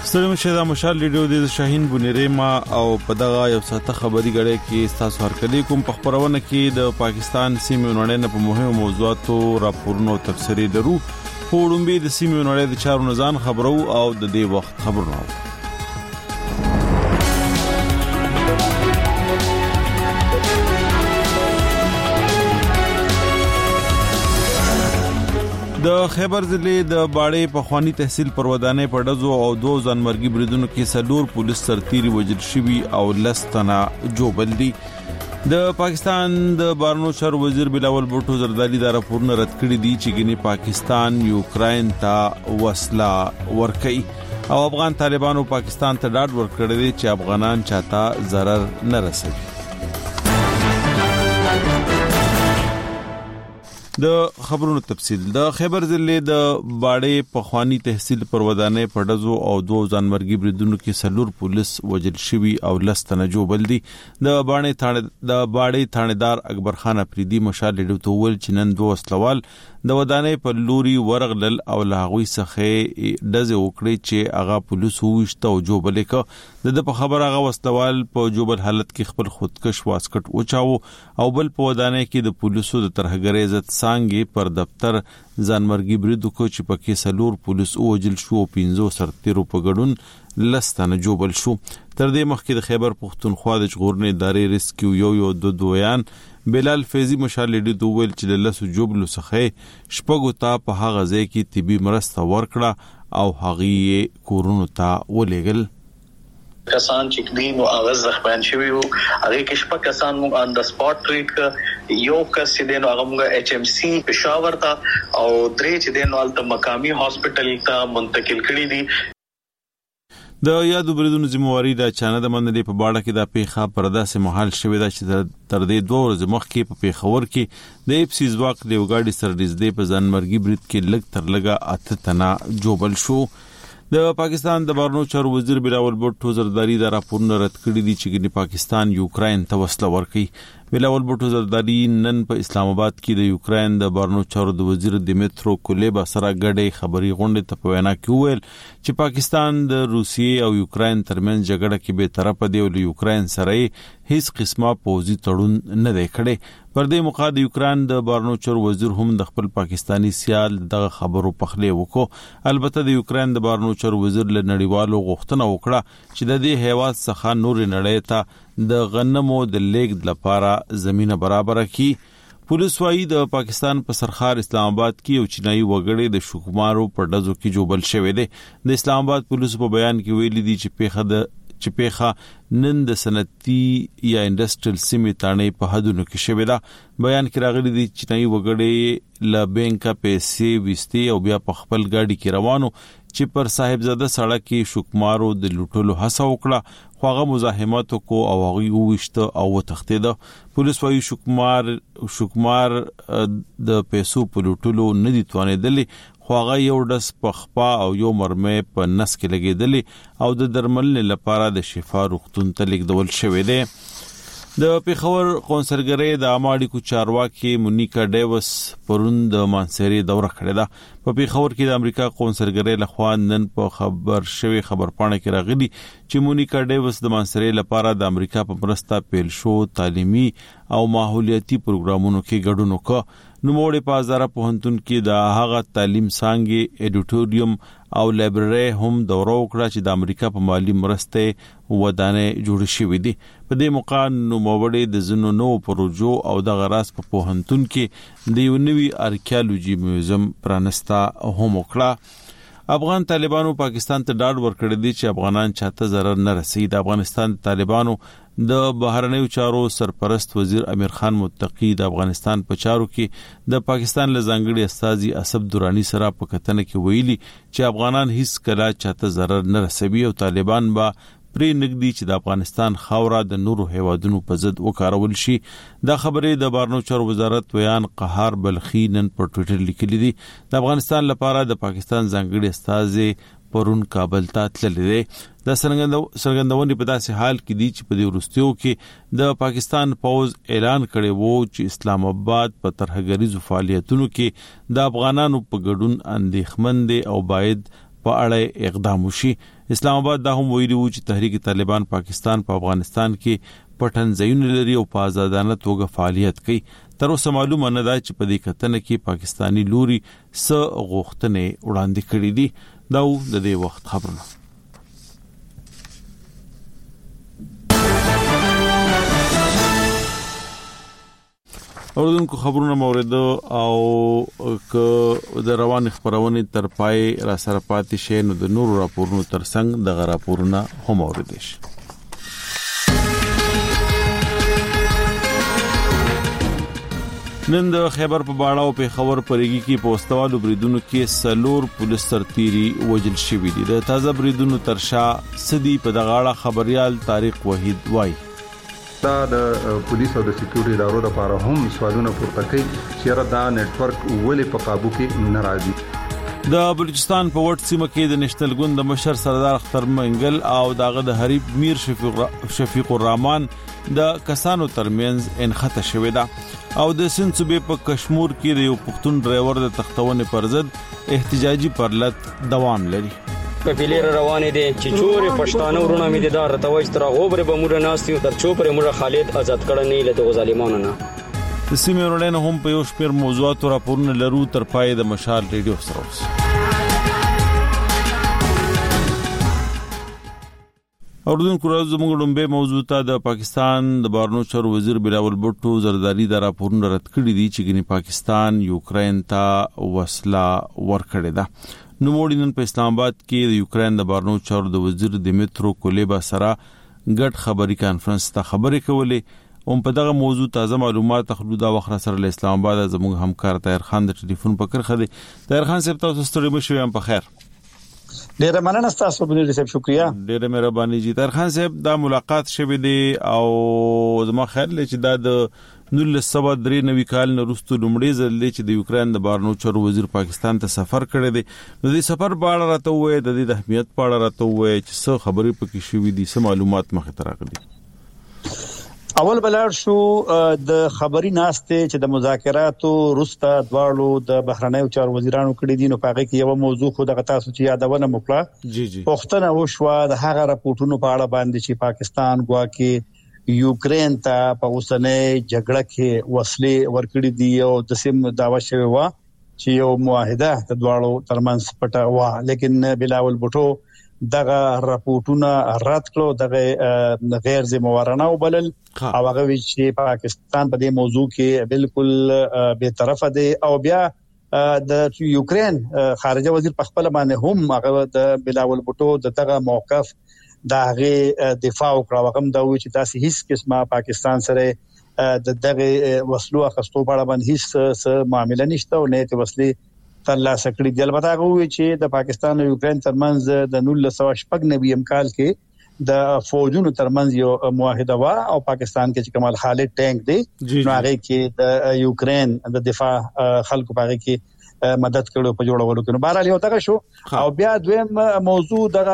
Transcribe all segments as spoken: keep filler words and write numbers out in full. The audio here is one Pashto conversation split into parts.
ستړي مشه د مشال ریډیو د شاهین بونیریما او په دغه یو ساته خبري غړې کې تاسو هرکلی کوم په خبرونه کې د پاکستان سیمې نړۍ په مهمو موضوعاتو راپورونو او تفسیري درو پورومبي د سیمې نړۍ د چارو نزان خبرو او د دې وخت خبرونه د خیبر ضلع د باړې په خواني تحصیل پر ودانې په ډزو او دو ځانمرګي بریدونو کې سلور پولیس سرتیري وژل شوي او لستنه جوبل دي. د پاکستان د بهرنیو چارو وزیر بلاول بوټو زردالي دا راپورونه رد کړي دي چې ګنې پاکستان یوکرين ته وسله ورکړي او افغان طالبانو پاکستان ته ډاډ ورکړی دی چې افغانان چاته ضرر نه رسوي. د خبرونو تفصیل د خیبر ضلع د باړې په خواني تحصیل پر ودانې په ډزو او دو ځانمرګي بریدونو کې سلور پولیس وژل شوي او لستنه جوبل دي. د باړې تھانه د باړې تھانیدار اکبر خان افریدي مشال ډیډو ته ول چې نن دوه وسلوال د ودانې په لوري ورغلل او لاغوي څخه ډزه وکړي چې هغه پولیس وښته او جوبل ک د په خبر هغه وسلوال په جوبل حالت کې خپل خودکش واسکټ اوچاو او بل په ودانې کې د پولیسو د ترهګرۍ عزت څنګه پر دفتر ځانمرګي بریدو کو چې پکې سلور پولیس اوجل شو پینځو سرتیرو په ګډون لستانه جوبل شو. تر دې مخکې د خیبر پښتونخوا د ژغورنې ادارې ریسکیو یو یو د دویان بلال فیضی مشال لیډي دوول چې له لسو جوبلو څخه شپږو ته په هغه ځای کې طبي مرسته ورکړه او هغه کورونو ته ولېګل. کسان چې دین او اغاز زخمان شوی وو هغه کې شپږ کسان مو ان د سپاټ ټریټ ک یو کس چې دین هغه موږ ایچ ام سی پېښور ته او درې چې دین ولته مقامی هاسپټل ته منتقل کړي دي. د یادو بریدونو ذمہواری د چانه د منلې په باړه کې د پیښه پردا سه محل شوې ده چې تر دې دوه ورځې مخکې په پیښور کې د اف سی ځواک د وګاډي سر دې په ځانمرګي برید کې لګ تر لګه اته تنه جوبل شو. د پاکستان د بهرنیو چارو وزیر بلاول بوټو زردالي دا راپورونه رد کړي دي چې ګنې پاکستان یوکرين ته وسله ورکړي. بلاول بوټو زردالي نن په اسلام آباد کې د یوکرين د بهرنیو چارو د وزیر دیمترو کولیبا سره ګډه خبري غونډه ته په وینا کې ویل چې پاکستان د روسیې او یوکرين ترمنځ جګړه کې به طرف دی او یوکرين سره هیڅ قسمه پوزي تړون نه دی کړی. پر دې موقع د یوکرين د بهرنیو چارو وزیر هم د خپل پاکستانی سیال دغه خبرو پخلی وکړو. البته د یوکرين د بهرنیو چارو وزیر له نړیوالو غوښتنه وکړه چې د دې هیواد څخه نور نړۍ ته د غنمو د لیږد لپاره زمينه برابر کړي. پولیس وايي د پاکستان په سرخار اسلام آباد کې یو چینایي وګړي د شوکمارو په ډزو کې جوبل شوی دی. د اسلام آباد پولیس په بیان کې ویلي دي چې پیښه د چې پیښه نن د صنعتي یا انډستریل سیمې تانې په حدونو کې شوې ده. بیان کې راغلي دي چې چینایي وګړي له بانکه پیسې وستي او بیا په خپل ګاډي کې روانو چې پر صاحبزاده سړک کې شوکمارو د لوټلو هڅه وکړه خو هغه مزاحمت کو او هغه وښته او وتښتید. پولیس وايي شوکمار شوکمار د پیسو په لوټلو نه دي توانېدلې خو هغه یو ډس په خپا او یو مرمه په نس کې لګېدلې او د درملنې لپاره د شفا روغتون ته لیږدول شوی دی. د پیښور قونسلګرۍ د اماډیکو چارواکي مونیکا ډیوس پرون د مانسيري دوره کړې ده. په پیښور کې د امریکا قونسلګرۍ لخوا نن په خبر شوی خبرپاڼه کې راغلي چې مونیکا ډیوس د مانسيري لپاره د امریکا په مرسته پیل شو تعلیمي او ماحولیاتي پروګرامونو کې ګډون وکړ. نوموړي په هزاره پوهنتون کې د هغه تعلیم څنګه اډیټوریم او لایبرری هم دوره وکړه چې د امریکا په مالی مرسته ودانې جوړ شوې دي. په دې موقع نوموړي د زنو نو پروژو او د غراس په پوهنتون کې د یو نوي آرکیالوجي میوزیم پرانستا هم وکړه. افغان طالبانو پاکستان ته ډاډ ورکړی دی چې افغانان چاته ضرر نه رسي. د افغانستان طالبانو د بهرنیو چارو سرپرست وزیر امیر خان متقی د افغانستان په چارو کې د پاکستان له ځانګړي استاذي اسد درانی سره په کتنه کې ویلي چې افغانان هیڅ کله چاته ضرر نه رسوي او طالبان با پرې نګدي چې د افغانستان خاوره د نورو هیوادونو په ضد وکارول شي. دا خبرې د بهرنیو چارو وزارت ویان قهار بلخی نن په ټوئیټر لیکلي دي. د افغانستان لپاره د پاکستان ځانګړي استاذي پرون کابل ته تللی دی. د سرګندونې په داسې حال کې دي چې په دې وروستیو کې د پاکستان پوز اعلان کړی وو چې اسلام آباد په ترهګریزو فعالیتونو کې د افغانانو په ګډون اندېښمن دي او باید په اړه اقدام وشي. اسلام آباد دا هم ویلي و چې تحریک طالبان پاکستان په افغانستان کې پټن ځایونه لري او په آزادانه توګه فعالیت کوي. تر اوسه معلومه نه ده چې په دې کتنه کې پاکستانی لوري څه غوښتنې وړاندې کړې دي. دا د دې وخت خبرونه. اوردونکو خبرونه مورد او که د روان خبرونه تر پای را سره پاتې شي نو د نورو راپورونو ترڅنګ د راپورونه هم اوریدل شي. نن د خیبر په باړه او په خبر پرېږي کې پوسټوالو بریدونو کې سلور پولیس سرتيري وجل شوی دي. د تازه بریدونو ترشا سدي په دغاړه خبريال طارق وحید وای دا د پولیس او د سکیورټي ادارو لپاره هم سوالونه پورته کوي چې را دا نتورک ولې په قابو کې نه راځي. د بلوچستان په وټ سیمه کې د نېشنل ګوند د مشر سردار اختر منګل او داغه د حریب میر شفیق شفیق الرحمن د کسانو ترمنځ انخته شوې ده او د سند صوبې په کشمیر کې د یو پښتون ډرایور د تختونې پر ضد احتجاجي پرلط دوام لري. په پیلیر روانې دي چې چورې پښتانه ورونه مې د دار ته وځ تر غوبره به موږ ناستیو تر چوپره موږ خالد آزاد کړه نه لته ظالمانو نه. د سیمې ورونه هم په یو شمېر موضوعات راپورونه لرو تر پای د مشال ریډیو سره اوس. اوردونکو راز زموږ ډومبه موضوع ته د پاکستان د بهرنیو چارو وزیر بلاول بوټو زرداری د راپورونه رد کړی دي چې ګنې پاکستان یوکرين ته وسله ورکړې ده. نو موډینن په اسلام آباد کې د یوکرين د بهرنیو چارو د وزیر دمیترو کولیبا سره ګډ خبري کانفرنس ته خبرې کولې او په دغه موضوع تازه معلومات خلودا وخت سره له اسلام آباد زموږ همکار طاهر خان د ټلیفون په کرخه دی. طاهر خان صاحب تاسو ستړي مشوي هم په خیر. ډیره مننه تاسو باندې صاحب شکریا. ډیره مهرباني جی. طاهر خان صاحب دا ملاقات شوه دی او زما خیال لري چې دا د نول سبا درې نوي کال نه وروسته لومړی ځل دی چې د یوکرين د بهرنیو چارو وزیر پاکستان ته سفر کړی دی. نو د سفر په اړه راته وایي د دې د اهمیت په اړه راته وایي چې څه خبرې پکې شوې دي څه معلومات مخې ته راغلي. اول بلار شو د خبري ناشته چې د مذاکراتو وروسته دواړو د بهرنیو چارو وزیرانو کړي دي نو پاره کې یو موضوع خو د تاسو چې یادونه وکړه جی جی پښتنه وشو د هغه راپورټونو په اړه باندې چې پاکستان ګواکې یوکرين ته په اوسنۍ جګړه کې وسلې ورکړې دي او د سیم داوا شوی و چې یو معاهده د دواړو ترمنځ پټه و لیکن بلاول بوټو دغه راپورټونه رد کړو دغه غیر ذمہوارانه وبلل او هغه چې پاکستان په دې موضوع کې بالکل به طرفه دي او بیا د یوکرين خارجه وزیر په خپل باندې هم هغه د بلاول بوټو دغه موقف دا غي دفاع وکړه وکم دا و چې تاسو هیڅ قسمه پاکستان سره د دغه وسلو اخستو په اړه باندې هیڅ څه معاملې نشته او نه ته وسلې ترلاسه کړې دي. البته هغه و چې د پاکستان او یوکرين ترمنځ د نولس سوه شپږ نوي کال کې د فوجونو ترمنځ یو معاهده و او پاکستان کې چې کمال خالد ټانک دی نو هغه کې د یوکرين د دفاع خلکو پاره کې مدد کړو په جوړولو کې. نو بهرحال یو دغه شو او بیا دویم موضوع دغه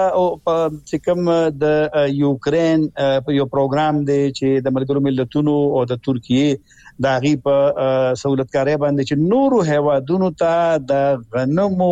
چې کوم د یوکرين یو پروګرام دی چې د ملګرو ملتونو او د ترکیه د غي په سہولتکاري باندې چې نورو هیوادونو ته د غنمو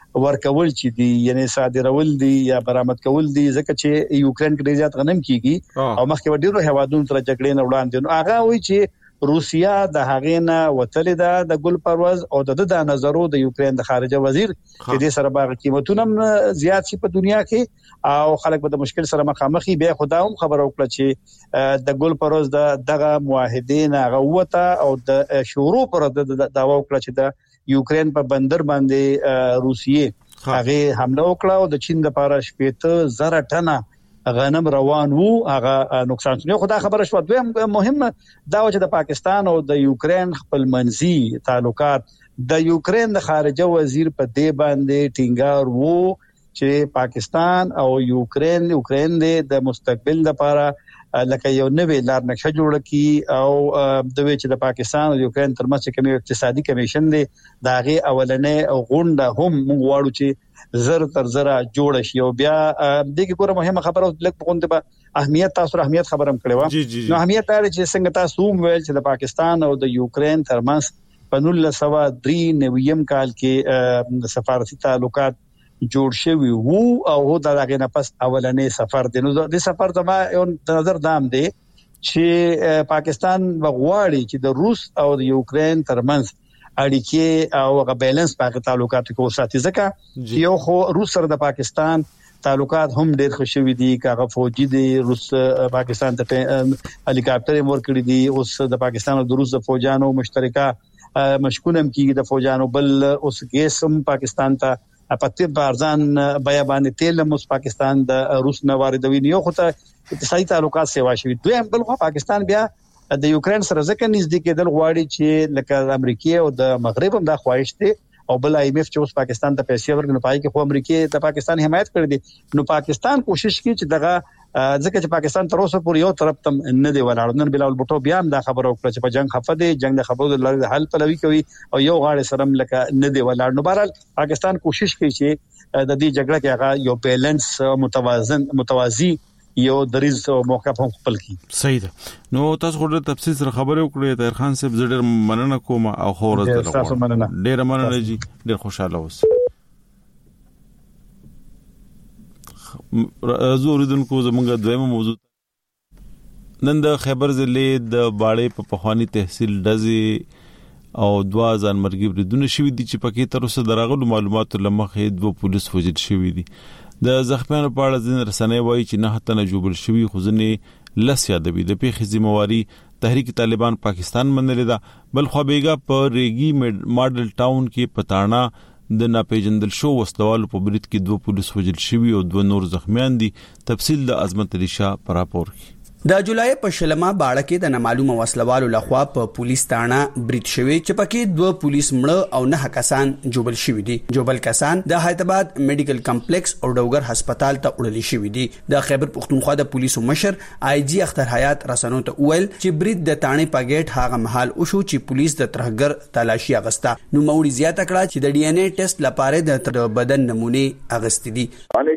ورکول چې دی یعنی صادرول دي یا برآمد کول دي ځکه چې یوکرين کې زیات غنم کیږي او مخکې ډیرو هیوادونو تر جګړې نه وړاندې نو هغه وایي چې روسیا د هغې نه وتلې ده د ګل پرواز او د د نظرو د یوکرين د خارجه وزیر چې د سره باغ قیمتونه زیات شي په دنیا کې او خلک به د مشکل سره مخامخي بیا خداوم خبر وکړه چې د ګل پرواز د دغه معاهدې نه غوته او د شروع پر د داوا وکړه چې د یوکرين په بندر باندې روسیې هغه حمله وکړه او د چین د پاره شپږ زره ټنه غنم روان وو هغه نقصان شو. خدا خبره شو دویم مهم دا چې د پاکستان او د یوکرين خپل منځي تعلقات د یوکرين د خارجه وزیر په دې باندې ټینګار وو چې پاکستان او یوکرين یوکرين د مستقبل لپاره لکه یو نوې لار نقشه جوړه کی او د وی چې د پاکستان او یوکرين ترمنځ کوم اقتصادي کمیشن دی دا غي اولنې غونډه هم موږ واړو چې زر تر زر جوړ شي او بیا دغه کومه مهمه خبره لکه په غونډه به اهمیت تاسو اهمیت خبرم کړو نو اهمیت لري چې څنګه تاسو ویل چې د پاکستان او د یوکرين ترمنځ په نولس سوه درې نوي کال کې د سفارتي تعلقات جوړ شوی وو او دا دغه نه پس اولنې سفر دی. نو د سفر ته ما یو نظر دام دی چې پاکستان وغواړي چې د روس او د یوکرين ترمنځ اړیکې او غو بیلانس په تعلقاتو کې وساتي، ځکه یو خو روس سره د پاکستان تعلقات هم ډېر خوشوي دي، کاغه فوجي دي، روس پاکستان ته هلیکاپټر مور کړی دي، اوس د پاکستان او د روس فوجانو مشترکه مشکونم کې د فوجانو بل اوس کیسم پاکستان ته پته بارزان بیا باندې تیل مس پاکستان د روس نه واردوي، یو خو ته اقتصادي تعلقات سیوا شوي. دویم بل خو پاکستان بیا د یوکرين سره ځکه نږدې کېدل غواړي چې لکه امریکا او د مغرب هم د خواهش دي او بل آی ایم ایف چې اوس پاکستان ته پیسې ورکړي، پای کې خو امریکا د پاکستان حمایت کړې دي. نو پاکستان کوشش کوي چې دغه ځکه چې پاکستان تر اوسه پورې یو طرف تم نه دی ولاړ. نن بلال بوټو بیا هم دا خبره وکړه چې په جنگ خفه دي، جنگ د خبرو د حل پلوي کوي او یو غاړه سره لکه نه دی ولاړ. نو بهرحال پاکستان کوشش کوي چې د دې جګړه کې هغه یو بیلانس متوازن متوازی یو دریز موقف هم خپل کی. صحیح ده. نو تاسو خو د تفصیل سره خبرې وکړې، طاهر خان صاحب زړه مننه کوم او خو ورته تاسو مننه ډیر مننه جی، ډیر خوشاله اوس. زوریدونکو زمونږ دویمه موضوع نن د خیبر ضلع د باړې په پخوانی تحصیل ډزي او دوا ځان مرګي بریدونه شوي دي چې پکې تر اوسه دراغلو معلوماتو لمخې دوه پولیس وژل شوي دي. د زخمیانو په اړه ځینې رسنۍ وایي چې نه تنه جوړ شوي، خو ځینې لس یادوي د پیښې ذمہواري تحریک طالبان پاکستان منلې ده. بل خو بیګا په ریګي ماډل ټاون کې پټانا د ناپیژندل شو وسلوالو په برید کې دوه پولیس وژل شوي او دوه نور زخمیان دي. تفصیل د عظمت علي شاه پر راپور کې. د جولای په شلمه باړه کې د نامعلومه وسلوالو لخوا په پولیس تاڼه برید شوی چې پکې دوه پولیس مړه او نه کسان جوبل شوی دي. جوبل کسان د حیدرآباد میډیکل کمپلیکس او ډوګر هسپتال ته وړل شوی دي. د خیبر پختونخوا د پولیسو مشر آی جی اختر حیات رسنو ته ویل چې برید د تاڼې په گیټ هغه محل وشو چې پولیس د ترهګر تلاشي اغستا. نو موري زیاته کړه چې د ډي ان اي ټیسټ لپاره د بدن نمونه اغستې دي.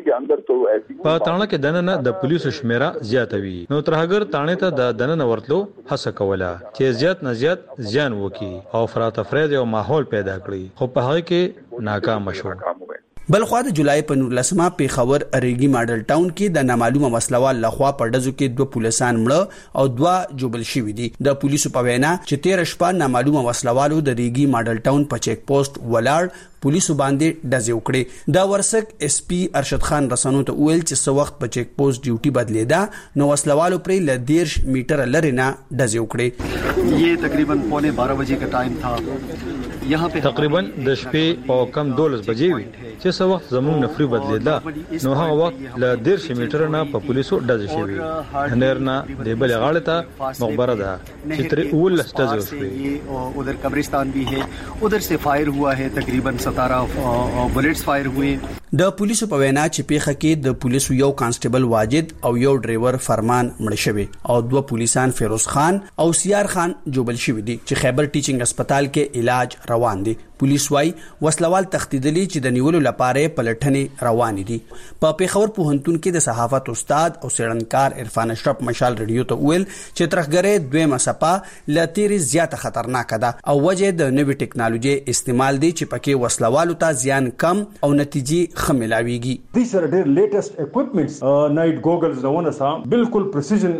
په تاڼه کې دننه د پولیسو شمیره زیاتوي، نو ترهګر تاڼه ته د دننه ورتلو هڅه کوله چې زیات نه زیات زیان وکړي او فرات افراد او ماحول پیدا کړي، خو په هغه کې ناکام شو. بلخوا د جولای په نولسمه پیښور ریګي ماډل ټاون کې د نامعلومه وسلوال لخوا په ډزو کې دوه پولیسان مړه او دوه جوبل شوي دي. د پولیسو په وینا چې تیر شپه نامعلومه وسلوالو د ریګي ماډل ټاون په چیک پوسټ ولاړ پولیسو باندې ډزې وکړې. دا ورسک اس پی ارشد خان رسنو ته ویل چې څو وخت په چیک پوسټ ډیوټي بدلیدا نو وسلوالو پرې ل دیرش میټر لري نه ډزې وکړې. یہ تقریباً پونے بارہ بجے کا ٹائم تھا. یہاں پہ تقریبا د شپې او کم دولس بجې وي چې څو وخت زموږ نفري بدلیدا نو هغه وخت ل دیرش میټر نه په پولیسو ډزې شوې. هنرنا د بل غاړه ته مقبره ده چې تر اول ډزې وشوې. ادھر قبرستان بھی ہے، ادھر سے فائر ہوا ہے، تقریباً ستارہ بلٹس فائر ہوئے. د پولیسو په وینا چې پیښه کې د پولیسو یو کانسټیبل واجد او یو ډرایور فرمان مړ شوی او دوه پولیسان فیروز خان او سیار خان جوبل شوی دي چې خیبر ټیچینګ هسپتال کې علاج روان دي. پولیس وايي وسلوال تختیدلی چې د نیولو لپاره پلټنې روان دي. په پیښور پوهنتون کې د صحافت استاد او څېړنکار عرفان اشرف مشال ریډیو ته ویل چې ترخګره دویمه صفه لتیری زیاته خطرناک ده او وجه د نوې ټکنالوژي استعمال دي چې پکې وسلوالو ته زیان کم او نتیجې خملاویږي. These are their latest equipments, uh, night goggles روانه سره بالکل precision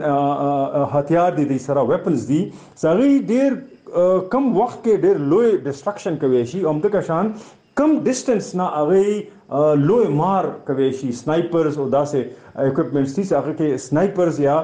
هتیار دي، د سره weapons دي سغي ډیر کم وخت کې ډیر لوی ډسټرکشن کوي شي او دغه شان کم ډیسټنس نه هغه لوی مار کوي شي. سنایپرز او داسې اکوپمنټس دي هغه کې سنایپرز یا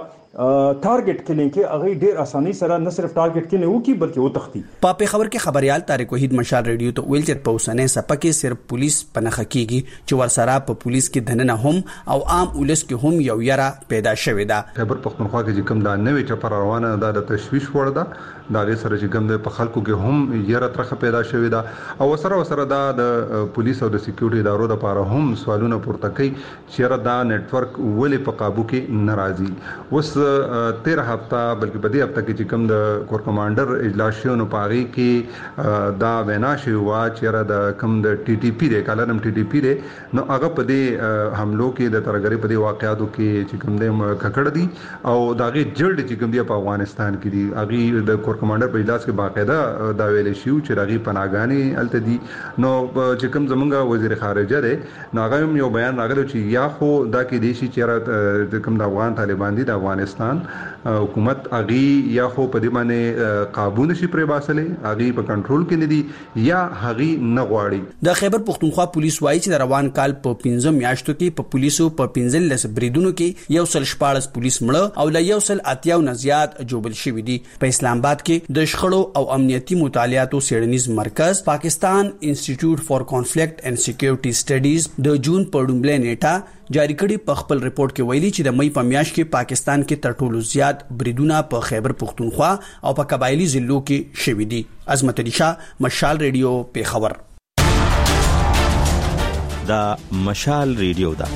ټارګټ کلینګ کې هغه ډیر اساني سره نه صرف ټارګټ کلینګ وکي بلکې وتختی. په پیښور کې خبريال طارق وحید مشال ریډیو ته ویل چې په اوسنۍ سپه کې صرف پولیس پنهخ کیږي چې ورسره په پولیس کې دننه هم او عام ولس کې هم یو یره پیدا شوې ده. خیبر پختونخوا کې کوم دا نوې چپر روانه ده د تشویش وړ ده، دا غي سره چې کوم د په خلکو کې هم یره ترخه پیدا شوې ده او سره سره دا د پولیس او د سکیورټي ادارو لپاره هم سوالونه پورته کوي چې را دا نتورک ولې په قابو کې ناراضي. اوس تیر هفته بلکې په دې هفته کې چې کوم د کور کمانډر اجلاس شو نو پاغي کې دا وینا شو وا چې د کوم د ټي ټي پی د کالرم ټي ټي پی د نو هغه په دې حملو کې د ترګری په دې واقعاتو کې چې کوم د ککړ دي او داغه جلد چې کوم دی په افغانستان کې دي هغه د کور کمانډر په اجلاس کې باقاعده دا ویل شو چې هغه پناهګانی الته دي نو چې کوم زمونږ وزیر خارجه دی نو هغه یو بیان راغلی چې یا خو دا کې دیشي چې د کوم د افغان طالبان دي د افغانستان حکومت اغي یا خو په دې باندې قابو نشي پرې باسلې اغي په کنټرول کې نه دي یا هغي نه غواړي د خیبر پختونخوا پولیس وایي چې د روان کال په پنځم میاشتو کې په پولیسو په پنځل لس بریدونو کې یو سل شپاړس پولیس مړه او له یو سل اتیاو نه زیات جوبل شوي دي. په اسلام آباد کې د شخړو او امنیتي مطالعاتو څېړنیز مرکز پاکستان انسټیټیوټ فار کانفلیکټ اینڈ سکیورټي سټډیز د جون په لومړۍ نیټه جاری کړي په خپل ریپورت کې ویلي چې د مې په میاشت کې پاکستان کې تر ټولو زیات بریدونه په خیبر پختونخوا او په قبایلی ضلعو کې شوي دي. عظمت علي شاه، مشال ریډیو، پیښور. دا مشال ریډیو دا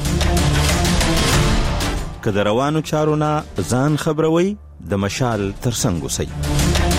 که د روانو چارو نه ځان خبروي د مشال ترڅنګ اوسئ.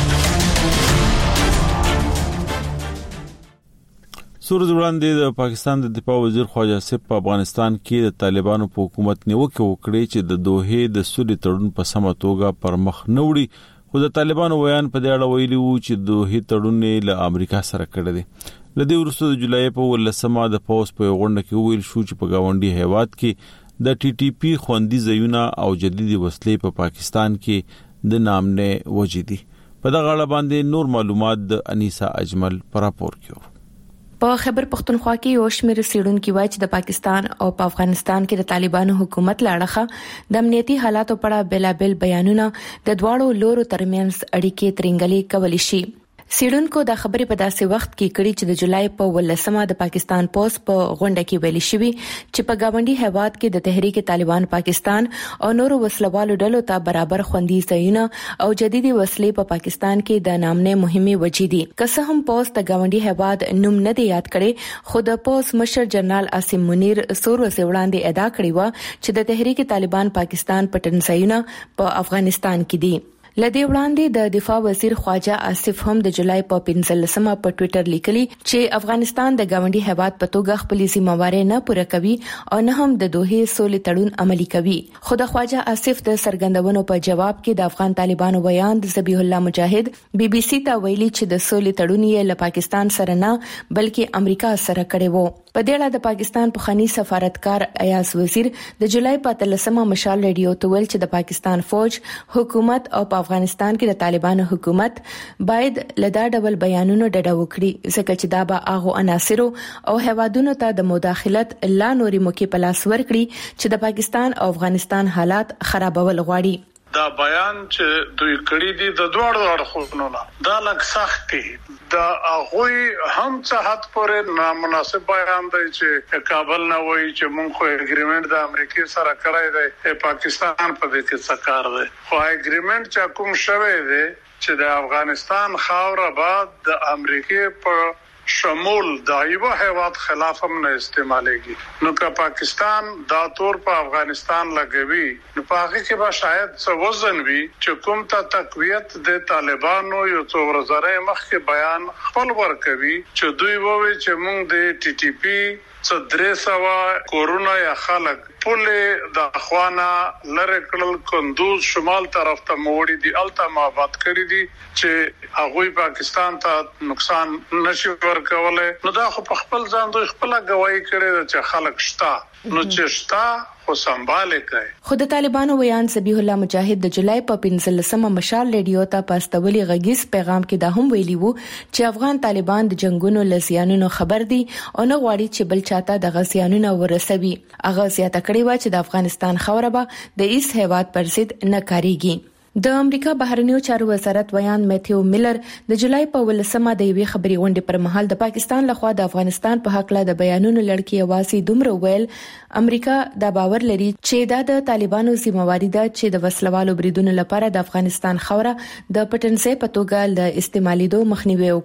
سورز وړاندې د پاکستان د دفاع وزیر خواجه آصف په افغانستان کې د طالبانو په حکومت نیوکه وکړي چې د دوحې د سولې تړون په سمه توګه پر مخ نه وړي، خو د طالبانو ویان په دې اړه ویلي وو چې دوحې تړون یې له امریکا سره کړی دی. له دې وروسته د جولای په ولسمه د پوز په غونډه کې ویل شو چې په گاونډي هیواد کې د ټي ټي پی خوندي ځایونه او جديدي وسلې په پاکستان کې د نامنه وجدي. په دغه اړه باندې نور معلومات د انیسا اجمل پر راپور کې. په خیبر پختونخوا کې یو شمېر څېړونکي وایي چې د پاکستان او په افغانستان کې د طالبانو حکومت لاړه د امنیتي حالاتو په اړه بلابل بیانونه د دواړو لورو ترمنځ اړیکې ترنګلې کولی شي. سیډونکو د خبرې په داسې وخت کې کړي چې د جولای په ولسمه د پاکستان پوز په غونډه کې ویلي شوی چې په گاونډي هیواد کې د تحریک طالبان پاکستان او نورو وسلوالو ډلو ته برابر خوندي ځایونه او جديدي وسلې په پاکستان کې د نامنه مهمه وجې دي. که څه هم پوز د گاونډي هیواد نوم نه دی یاد کړي، خو د پوز مشر جنرال عاصم منیر سور ورځې وړاندې ادعا کړې و چې د تحریک طالبان پاکستان پټن ځایونه په افغانستان کې دي. لدی وړاندې د دفاع وزیر خواجه آصف هم د جولای په پنځلسمه په ټوئیټر لیکلي چې افغانستان د گاونډي هیواد په توګه خپل ذمہواري نه پوره کوي او نه هم د دوحې سولې تړون عملي کوي. خو د خواجه آصف د سرګندونو په جواب کې د افغان طالبانو بیان د ذبیح الله مجاهد بي بي سي ته ویلي چې د سولې تړون یې له پاکستان سره نه بلکې امریکا سره کړی وو. په دې اړه د پاکستان پخوانی سفارتکار ایاز وزیر د جولای په اتلسمه مشال ریډیو ته ویل چې د پاکستان فوج، حکومت او په افغانستان کې د طالبانو حکومت باید لدا ډول بیانونو ډډه وکړي، ځکه چې دا به هغه عناصر او هیوادونو ته د مداخلت لا نوري موقع په لاس ورکړي چې د پاکستان او افغانستان حالات خرابول غواړي. دا بیان چې دوی کړی دي د دوړو اړخونو نه دا لږ سخت دي. دا هغه هم څه حد پورې نامناسب بیان دی چې کابل نه وایي چې مونږ خو اګریمنت د امریکای سره کړی دی، پاکستان په دې کې څه کار دی. خو اګریمنت چې کوم شوی دی چې د افغانستان خاوره بعد د امریکای په شمول د ایو هیواد خلاف هم نه استعمالېږي. نو که پاکستان دا تور په افغانستان لګوي نو په هغه کې به شاید څه وزن وي چې کوم ته تقویت د طالبانو یو څو ورځې مخکې بیان خپل ورکوي چې دوی ووي چې موږ د ټي ټي پی څه درې سوه کورونا یا خلک پولې د اخوانا لره کړل کندوز شمال طرف ته موړي دي الته مابات کړی دي چې هغه پاکستان ته نقصان نشي ورکولای. نو دا خو په خپل ځان دوی خپل غوايي کړی چې خلک شتا نو چې شتا خو سنباله کوي. خو د طالبانو ویان ذبیح الله مجاهد د جولای په پنځلسمه مشال ریډیو ته پاستولي غږیز پیغام کې دا هم ویلي وو چې افغان طالبان د جنگونو لزیانونو خبر دي او نه غواړي چې بل چاته د غزيانونو ورسوي. هغه زیاته کړې و چې د افغانستان خاوره به د ایس هیواد پر ضد نه کاریږي. د امریکا بهرنیو چارو وزارت ویان میتیو میلر د جولای په ولسمه د یوې خبري غونډې پر مهال د پاکستان لخوا د افغانستان په حق له د بیانونو لړکی واسي دومره ویل امریکا دا باور لري چې دا د طالبانو ذمہواری ده چې د وسلوالو بریدونو لپاره د افغانستان خوره د پټنځای په توګه د استعمالېدو مخنیوي وکړي.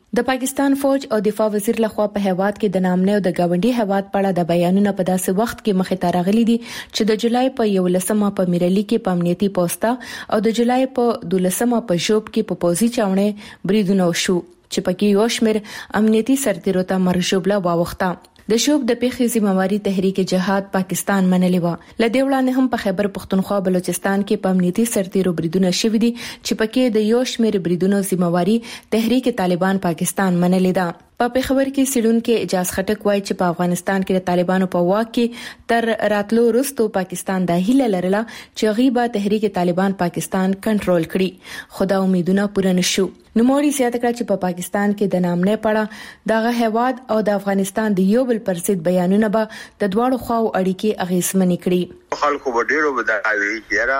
د پاکستان فوج او دفاع وزیر لخوا په هیواد کې د نامنه او د گاونډي هیواد په اړه د بیانونو په داسې وخت کې مخې ته راغلي دي چې د جولای په یولسمه په میرلی کې په امنیتي پوسټا او د جولای په دولسمه په جوب کې په پوزي چاونه بریدونه شو چې پکې یو شمېر امنیتي سرتیرو ته مرجوبله واوخته. د شوب د پیښې ذمہواری تحریک جهاد پاکستان منلې و. لدې وړاندې هم په خیبر پختونخوا بلوچستان کې په امنیتي سرتیرو بریدونه شوې دي چې پکې د یو شمېر بریدونو ذمہواری تحریک طالبان پاکستان منلې ده. په پیښور کې سړونکو اجاز خټک وایي چې په افغانستان کې د طالبانو په واک کې تر راتلو وروسته پاکستان د هیله لرله چې غیبه تحریک طالبان پاکستان کنټرول کړي، خو دا امیدونه پوره نشو. نوموړي زیاته کړه چې په پاکستان کې د نامنه پړه دغه هیواد او د افغانستان د یو بل پر ضد بیانونه به د دواړو خواو اړیکې اغیزمنې کړي. خلکو به ډیرو بداوي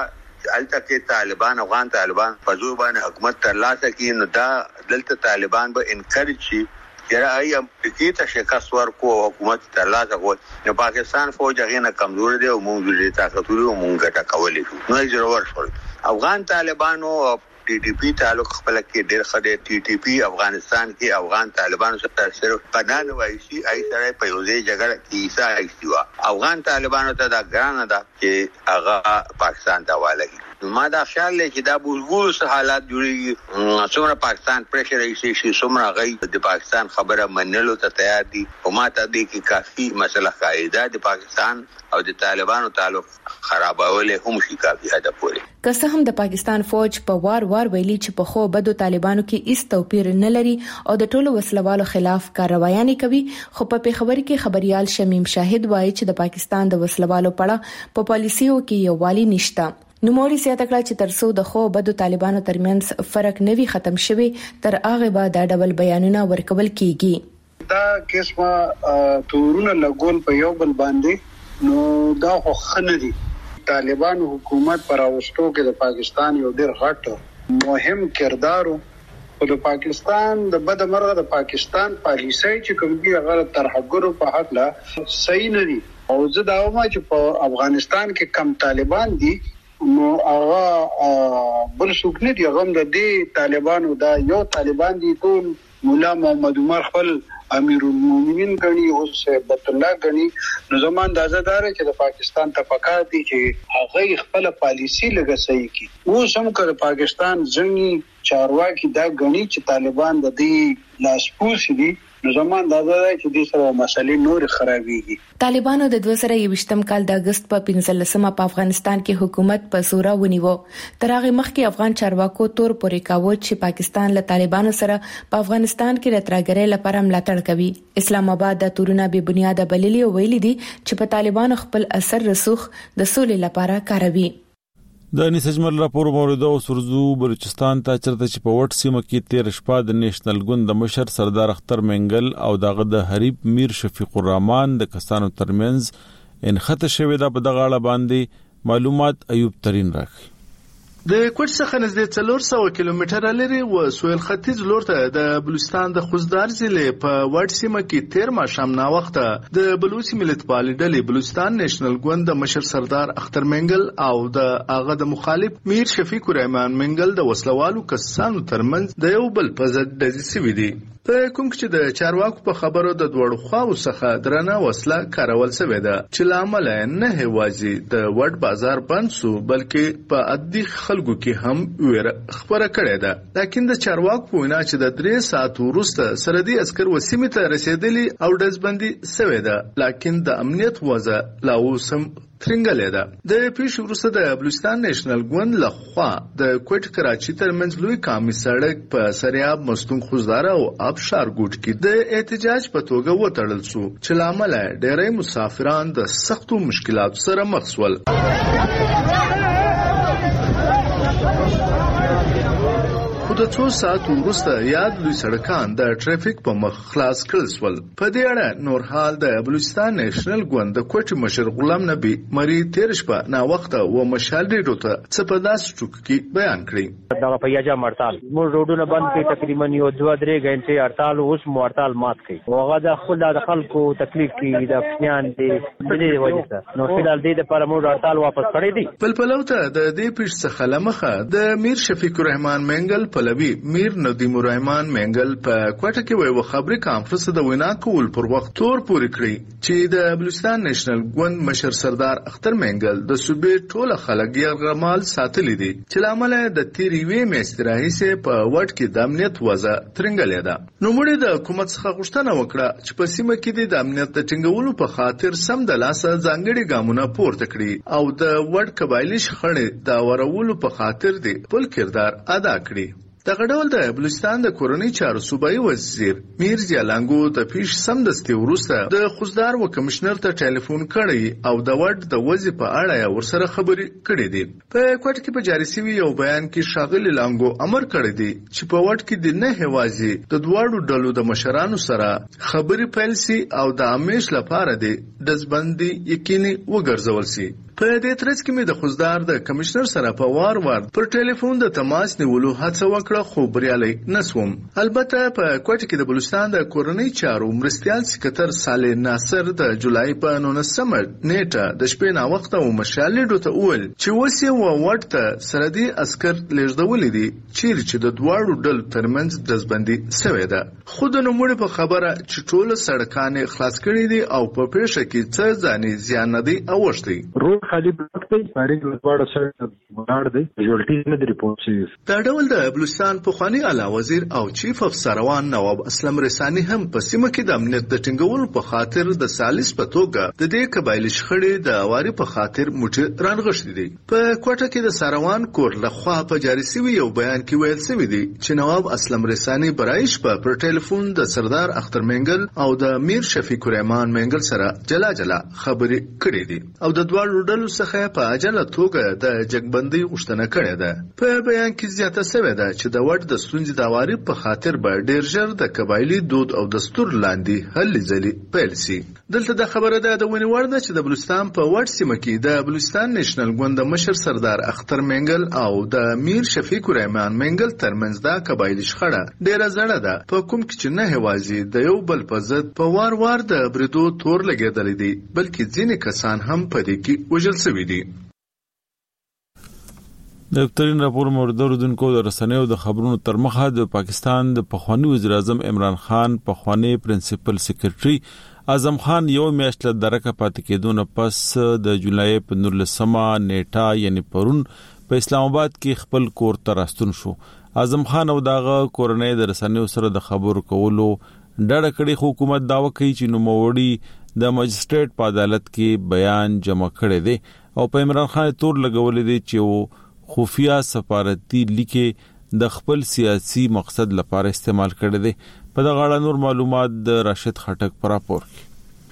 چې الته کې طالبان افغان طالبان په ځو باندې حکومت ترلاسه کړي، نو دا دلته طالبان به انکریج شي یاره ای امریکای ته شکست ورکو حکومت ترلاسه کړي. نو پاکستان فوج هغه نه کمزور دی او موږ دې طاقت لرو، موږ ګټه کولای شو. نو یې ضرور شول افغان طالبانو ټي ټي پی تعلق خپل کې ډېر خدای ټي ټي پی افغانستان کې افغان طالبانو سره صرف پناه وایي ای سره په یو ځای جګړه کې ایسا ایستوا. افغان طالبانو ته دا ګرانه ده چې هغه پاکستان ته والي. ما دا خیال لري چې دا بوزګوس حالات جوړي څومره پاکستان پریشر ایسي شي څومره غي د پاکستان خبره منلو ته تیار دي او ما ته دي کې کافي مسله قاعده د پاکستان او د طالبانو تعلق خرابول هم شي کافي هدف پوري. که څه هم د پاکستان فوج په وار وار ویلي چې په خو بدو طالبانو کې هیڅ توپیر نه لري او د ټولو وسلوالو خلاف کاروایي کوي، خو په پیښور کې خبريال شمیم شاهد وایي چې د پاکستان د وسلوالو پړه په پالیسیو کې یووالي نشته. نوموړي زیاته کړه چې ترڅو د خو بدو طالبانو ترمنځ فرق نوي ختم شوي تر هغه به دا ډول بیانونه ورکول کیږي. دا قسمه تورونه لګول په یو بل باندې نو دا خو خنه دي. طالبان حکومت پر اوستو کې د پاکستان یو ډېر غټ مهم کردار او د پاکستان د بد مرغه د پاکستان پالیسي چې کوم دي هغه ترهګرو په حق لا صحیح نه دي. او زه دا وایم چې په افغانستان کې کم طالبان دي نو هغه بل څوک نه دي، هغه د دې طالبانو دا یو طالبان دي. ټول مولا محمد عمر خپل امیر المؤمنین غني او بیت الله غني. نو زموږ د ازادار چې د پاکستان ته پکار دي چې هغه خپل پالیسی لګه صحیح کړي. و سم کړ پاکستان ځنی چارواکي دا غني چې طالبان د دې لاسپوس دي. نو زموږ د ازادار چې د سره مسلې نور خرابېږي. طالبانو د دوه زره یوویشتم کال د اگست په پنځلسمه په افغانستان کې حکومت په زور ونیو. تر هغه مخکې افغان چارواکو تور پورې کاوه چې پاکستان له طالبانو سره په افغانستان کې راتګرې لپاره ملاتړ کوي. اسلام آباد د تورونه به بنیاد بللی او ویلي دي چې په طالبانو خپل اثر رسوخ د سولې لپاره کاروي. د نسجمل راپور مورد او سرزو بلوچستان ته چرته چې په وټ سیمه کې تیر شپه د نېشنل ګوند د مشر سردار اختر منګل او دغه د حریب میر شفیق الرحمن د کسانو ترمنځ انخته شوې ده. په دغه اړه باندې معلومات ایوب ترين راکړي. د کوټ څخه نږدې څلور سوه کیلومتره لري و سویل ختیځ لور ته د بلوچستان د خوزدار ضلع په وټ سیمه کې تیر ماښام نا وخته د بلوچ ملتپالي ډلې بلوچستان نېشنل ګوند د مشر سردار اختر منګل او د هغه د مخالف میر شفیق الرحمن منګل د وسلوالو کسانو ترمنځ د یو بل په ضد ډزې شوې دي. په کوم چې د چارواکو په خبرو د دوړو خواو څخه درنه وسله کارول شوې ده چې لامل نه هوازي د وټ بازار بند سو بلکې په عادي خلکو کې هم ویره خبره کړې ده. لکه د چارواکو وینا چې د درې ساعت وروسته سردي عسكر وسیمه ته رسیدلی او دزبندي شوې ده، لکه د امنیت وضع لا اوسم ترنګلې ده. د پیښې وروسته د بلوچستان نېشنل ګوند لخوا د کوټ کراچي ترمنځ لوی کامي سړک په سریاب مستون خوزدار او ابشار ګوټ کې د احتجاج په توګه وټړل شو چې لامل ډېری مسافران د سختو مشکلاتو سره مخ شول. خو د څو ساعتو وروسته یاد لوی سړکان د ټریفیک په مخ خلاص کړل شول. په دې اړه نور حال د بلوچستان نېشنل ګوند د کوټ مشر غلام نبی مری تیر شپه نا وخته و مشال ریډو ته څه په داسې ټکو کې بیان کړی. دا په یاجا مرتال موږ روډونه بند کړي، تقریبا یو دوه درې غنټې هړتال اوس مو هړتال مات کړي. هغه د خپل د خلکو تکلیف کې د پنیان دي د دې وجه ته نو فلال دې لپاره موږ هړتال واپس کړی دي. بل پلو ته د دې پیښ څخه لمخه د میر شفیق الرحمن منګل پلوي میر ندیم الرحمن منګل په کوټه کې یو خبري کانفرنس د وینا کول پر وخت تور پوری کړی چې د بلوچستان نېشنل ګوند مشر سردار اختر منګل د صوبې ټوله خلک یرغمال ساتلي دي چې لامل د تیریوي میستراهي سه په وټ کې د امنیت وضع ترنګلې ده. نو موږ د حکومت څخه غوښتنه وکړه چې په سیمه کې د امنیت د ټینګولو په خاطر سم د لاسه ځانګړي ګامونه پورته کړي او د وړ قبایلی شخړې د ورولو په خاطر دی خپل کردار ادا کړي. دغه ډول د بلوچستان د کورنۍ چارو صوبایي وزیر میر زیالانګو د پیش سمدستي وروسته د خوزدار و کمشنر ته ټلیفون کړی او د وړ د وځي په اړه ورسره خبرې کړې دي. په کوټ کې په جاري سوي یو بیان کې شاغلي لانګو امر کړی دی چې په وړ کې د نه هوازي د دواړو ډلو د مشرانو سره خبرې پیل سي او د امیش لپاره دی دزبندي یقیني وګرځول سي. په دې ترڅ کې مې د خوزدار د کمشنر سره په وار وار پر ټلیفون د تماس نیولو هڅه وکړه خو بریالي نسوم. البته په کوټه کې د بلوچستان د کورنۍ چارو مرستيال سکرټر صالح ناصر د جولای په نولسمه نیټه د شپې نا وخت او مشالډو ته وویل چې وسه و وړته سردي عسكر لېږدولې دي چې د دواړو ډلو ترمنځ دزبندي شوې ده. خود نو موږ په خبره چې ټول سړکانې خلاص کړې دي او په پیښه کې څه ځاني زیان نه دي اوښتي. خالي بلوک دی پارینګ لپاره سره ولاړ دی جوړټی نه دی ریپورت شي. دا ډول د بلوچستان پخوانی اعلی وزیر او چیف اف سروان نواب اسلم رسانی هم په سیمه کې د امنیت د ټینګولو په خاطر د سالس په توګه د دې قبایلی شخړې د اواري په خاطر موټ رانغښتي دي. په کوټه کې د سروان کور لخوا په جاري سوي یو بیان کې ویل شوی دی چې نواب اسلم رسانی برایش په پر ټلیفون د سردار اختر منګل او د میر شفیق الرحمن منګل سره جلا جلا خبرې کړې دي او د دوه څخه په اجله توګه د جګبندۍ غوښتنه کړې ده. په بیان کې زیاته شوې ده چې د وړ د ستونزې د اواري په خاطر به ډېر ژر د قبایلی دود او دستور لاندې هلې ځلې پیل سي. دلته د خبره ده د ونی وړ ده چې د بلوچستان په وړ سیمه کې د بلوچستان نېشنل ګوند مشر سردار اختر منګل او د میر شفیق الرحمن منګل ترمنځ د قبایلی شخړه ډېره زړه ده په کوم کې چې نه هوازي د یو بل په ضد په وار وار د بریدو تور لګېدلې دي بلکې ځینې کسان هم په دې کې وژل شوي دي. د اکترین راپور مورد اوریدونکو د رسنیو د خبرونو تر مخه د پاکستان د پخوانی وزیر اعظم عمران خان پخوانی پرنسپل سیکریټري اعظم خان یو میاشت له درکه پاتې کېدو نه پس د جولای په نولسمه نیټه یعنی پرون په اسلام آباد کې خپل کور ته راستون شو. اعظم خان او دغه کورنۍ د رسنیو سره د خبرو کولو ډډه کړې حکومت داوا کوي چې نوموړي د مجستریټ په عدالت کې بیان جمع کړی دی او په عمران خان تور لګولې دي چې و خفیه سفارتي لیکه د خپل سیاسي مقصد لپاره استعمال کړی دی. په دغه اړه نور معلومات د راشد خټک پر راپور کې.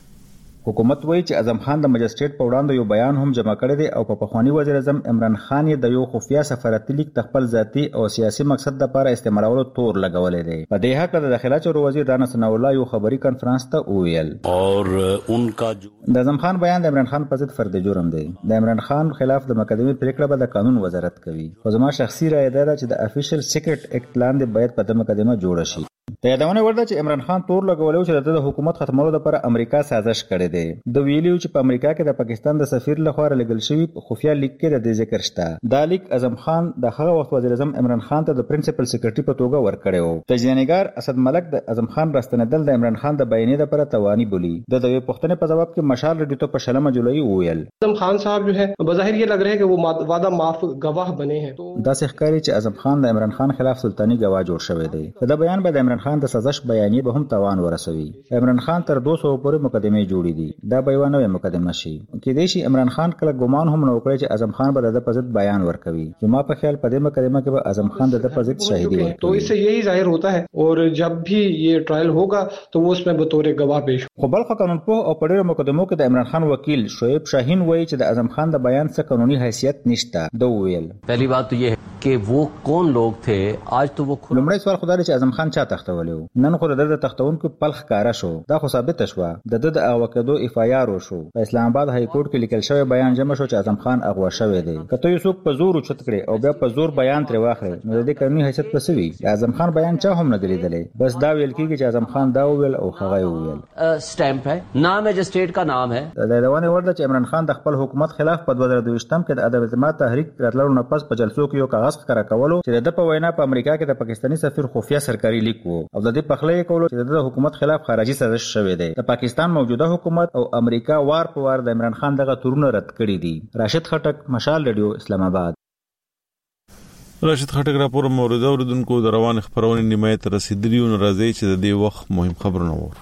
حکومت وایي چې اعظم خان د مجستریټ په وړاندې یو بیان هم جمع کړی دی او په پخوانی وزیر اعظم عمران خان یې د یو خفیه سفارتي لیک د خپل ذاتي او سیاسي مقصد لپاره استعمالولو تور لګولې دی. په دې حق د داخله چارو وزیر رانا ثناء الله یو خبري کانفرنس ته وویل اور انکا د اعظم خان بیان د عمران خان په ضد فرد جرم دی. د عمران خان خلاف د مقدمې پریکړه به د قانون وزارت کوي. خو زما شخصي رائے ده چې د افیشل سیکرټ اکټ لاندې باید په د مقدمه جوړ شي. د یادونه ورده چې عمران خان تور لګولو چې د حکومت ختمولو لپاره امریکا سازش کړی دی. د ویلیو چې په امریکا کې د پاکستان د سفیر لخوا لګل شوی خفیه لیک کې د دې ذکر شته. دا لیک اعظم خان د هغه وخت وزیر اعظم عمران خان ته د پرنسپل سیکریټري په توګه ورکړی و. تجزیه‌نګار اسد ملک د اعظم خان راستنیدل د عمران خان د بیانیې لپاره توانی بولی. د دوی پښتنې په جواب کې مشال ریډیو ته په شلمه جولای وویل اعظم خان صاحب جو ہے بظاهر یہ لگ رہا ہے کہ وہ وعدہ معاف گواہ بنے ہیں. دا ښکاري چې اعظم خان د عمران خان خلاف سلطانی گواه جوړ شوی دی. دا بیان به د عمران خان د سازش بیانیې به هم توان ورسوي. عمران خان تر دوه سوه پورې مقدمې جوړې دي. دا به یو نوې مقدمه شي. کېدای شي عمران خان کله ګمان هم نه وکړي چې اعظم خان به د په ضد بیان ورکوي. زما په خیال په دې مقدمه کې به اعظم خان د په ضد شاهدي ورکوي. تو اس سے یہی ظاهر ہوتا ہے اور جب بھی یہ ټرایل ہوگا تو وہ اس میں بطور گواہ پیش. خو بل قانون په او په ډېرو مقدمو کې د عمران خان وکیل شعیب شاهین وایي چې د اعظم خان د بیان څخه قانوني حیثیت نشته. دا ویل پہلی بات تو یہ ہے کہ وہ کون لوگ تھے. آج تو وہ لومړی سوال خدای چې اعظم خان چا تخته ولرولې. نن خو د تختونکو پلخ کارا شو. دا خو ثابت شو د د اوکدو اف آی آر شو. په اسلام آباد های کورټ کې لیکل شوی بیان جمع شو چې اعظم خان اغوا شوی دی. کته یو څوک په زور چت کړي او بیا په زور بیان تر واخلي نو د دې قانوني حیثیت پسوي. اعظم خان بیان چا هم نه دلیدلې. بس دا ویل کیږي چې اعظم خان دا ویل او هغه ویل. سٹیمپ ہے نام ہے جسٹیٹ کا نام ہے. د روانه ورده چې عمران خان د خپل حکومت خلاف په دوه زره دوه کې د ادب اعتماد تحریک راتلو نه پس په جلسو کې یو کاغذ ښکارا کولو چې د په وینا په امریکا کې د پاکستاني سفیر خفیه سرکاري لیک وو او د دې پخلې کولو چې د حکومت خلاف خارجي سازش شوه دی. د پاکستان موجوده حکومت او امریکا وار په وار د عمران خان دغه تورونه رد کړي دي. راشد خټک، مشال رادیو، اسلام آباد. راشد خټک راپور مورده اوردونکو د روان خبرونه نیمه ته رسیدلی او راځي چې د دې وخت مهم خبرونه وو.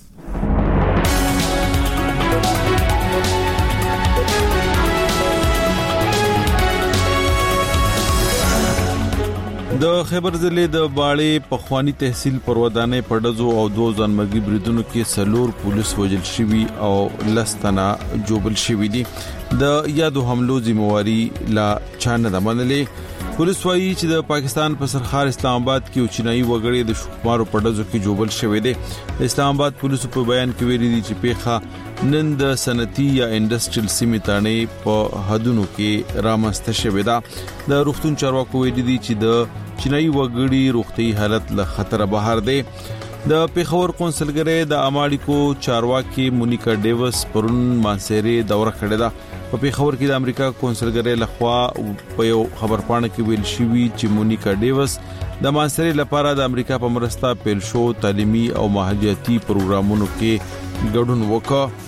د خیبر ضلع د باړې په خوانی تحصیل پر ودانې پړدزو او دو ځانمرګي بریدونو کې سلور پولیس وژل شوي او لستنا جوبل شوي دي. د یادو حملو ذمہواری لا چانه د منلې. پولیس وايي چې د پاکستان په سرخار اسلام آباد کې چینایي وګړي د شومارو پړدزو کې جوبل شوي دي. اسلام آباد پولیسو په بیان کې ویلي دي چې پیښه نن د صنعتي یا انډستریل سیمې تانې په حدونو کې رامنځته شوې ده. د روغتون چارواکو ویلي دي چې د چینایي وګړي روغتي حالت له خطر بهر دی. د پیښور قونسلګری د اماړیکو چارواکي مونیکا ډیوس پرون مانسيري دوره کړې ده. په پیښور کې د امریکا قونسلګری لخوا په یو خبرپاڼه کې ویل شوی چې مونیکا ډیوس د مانسيري لپاره د امریکا په مرسته پیل شو تعلیمي او ماحولیاتي پروګرامونو کې ګډون وکړ.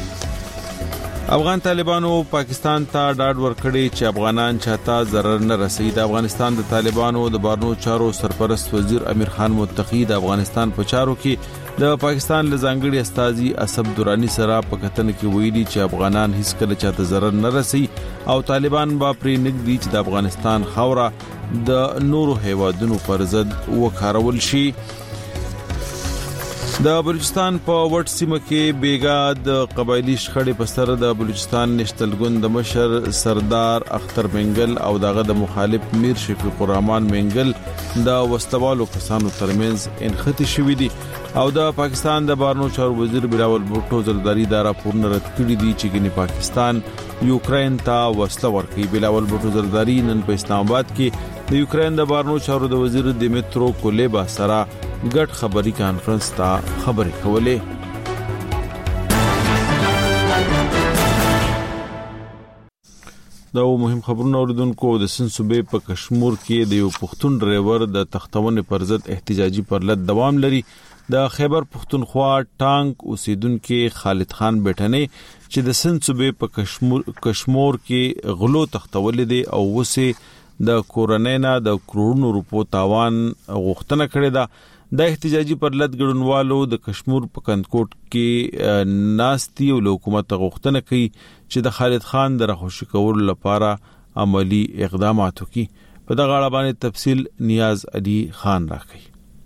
افغان طالبانو پاکستان ته ډاډ ورکړی چې افغانان چاته ضرر نه رسي. د افغانستان د طالبانو د بارنو چارو سرپرست وزیر امیر خان متقی د افغانستان په چارو کې د پاکستان له ځانګړي استاذي اسد درانی سره په کتن کې ویلي چې افغانان هیڅ کله چاته ضرر نه رسي او طالبان با پرې نګدي چې د افغانستان خاوره د نورو هیوادونو پر ضد وکارول شي. د بلوچستان په وټ سیمه کې بیګا د قبایلی شخړې په سر د بلوچستان نشتل ګوند د مشر سردار اختر منګل او دغه د مخالف میر شفیق الرحمن منګل د وسلوالو کسانو ترمنځ انختی شوې دي او د پاکستان د بارنو چارو وزیر بلاول بوټو زرداری دا راپورونه رد کړی دي چې ګنې پاکستان یوکرين ته وسله ورکوي. بلاول بوټو زرداری نن په اسلام آباد کې د یوکرين د بارنو چارو د وزیر دیمترو کولیبا سره ګډ خبري کانفرنس ته خبرې کولې. دا مهم خبرونه اوریدونکو د سن صوبې په کشمیر کې د یو پښتون ډرایور د تختونې پر ضد احتجاجي پرلط دوام لري. د خیبر پښتونخوا ټانک اوسیدونکو خالد خان بیٹنې چې د سن صوبې په کشمیر کشمیر کې غلو تختولې دي او وسه د کورونینا د کروڑونو روپو تاوان غوښتنه کړې ده. د احتجاجي پرلط ګډونوالو د کشمیر په کندکوټ کې ناستي او حکومت غوښتنه کوي چې د خالد خان د راخوشي کولو لپاره عملی اقدامات وکړي. په دغه اړه باندې تفصیل نیاز علي خان راکړي.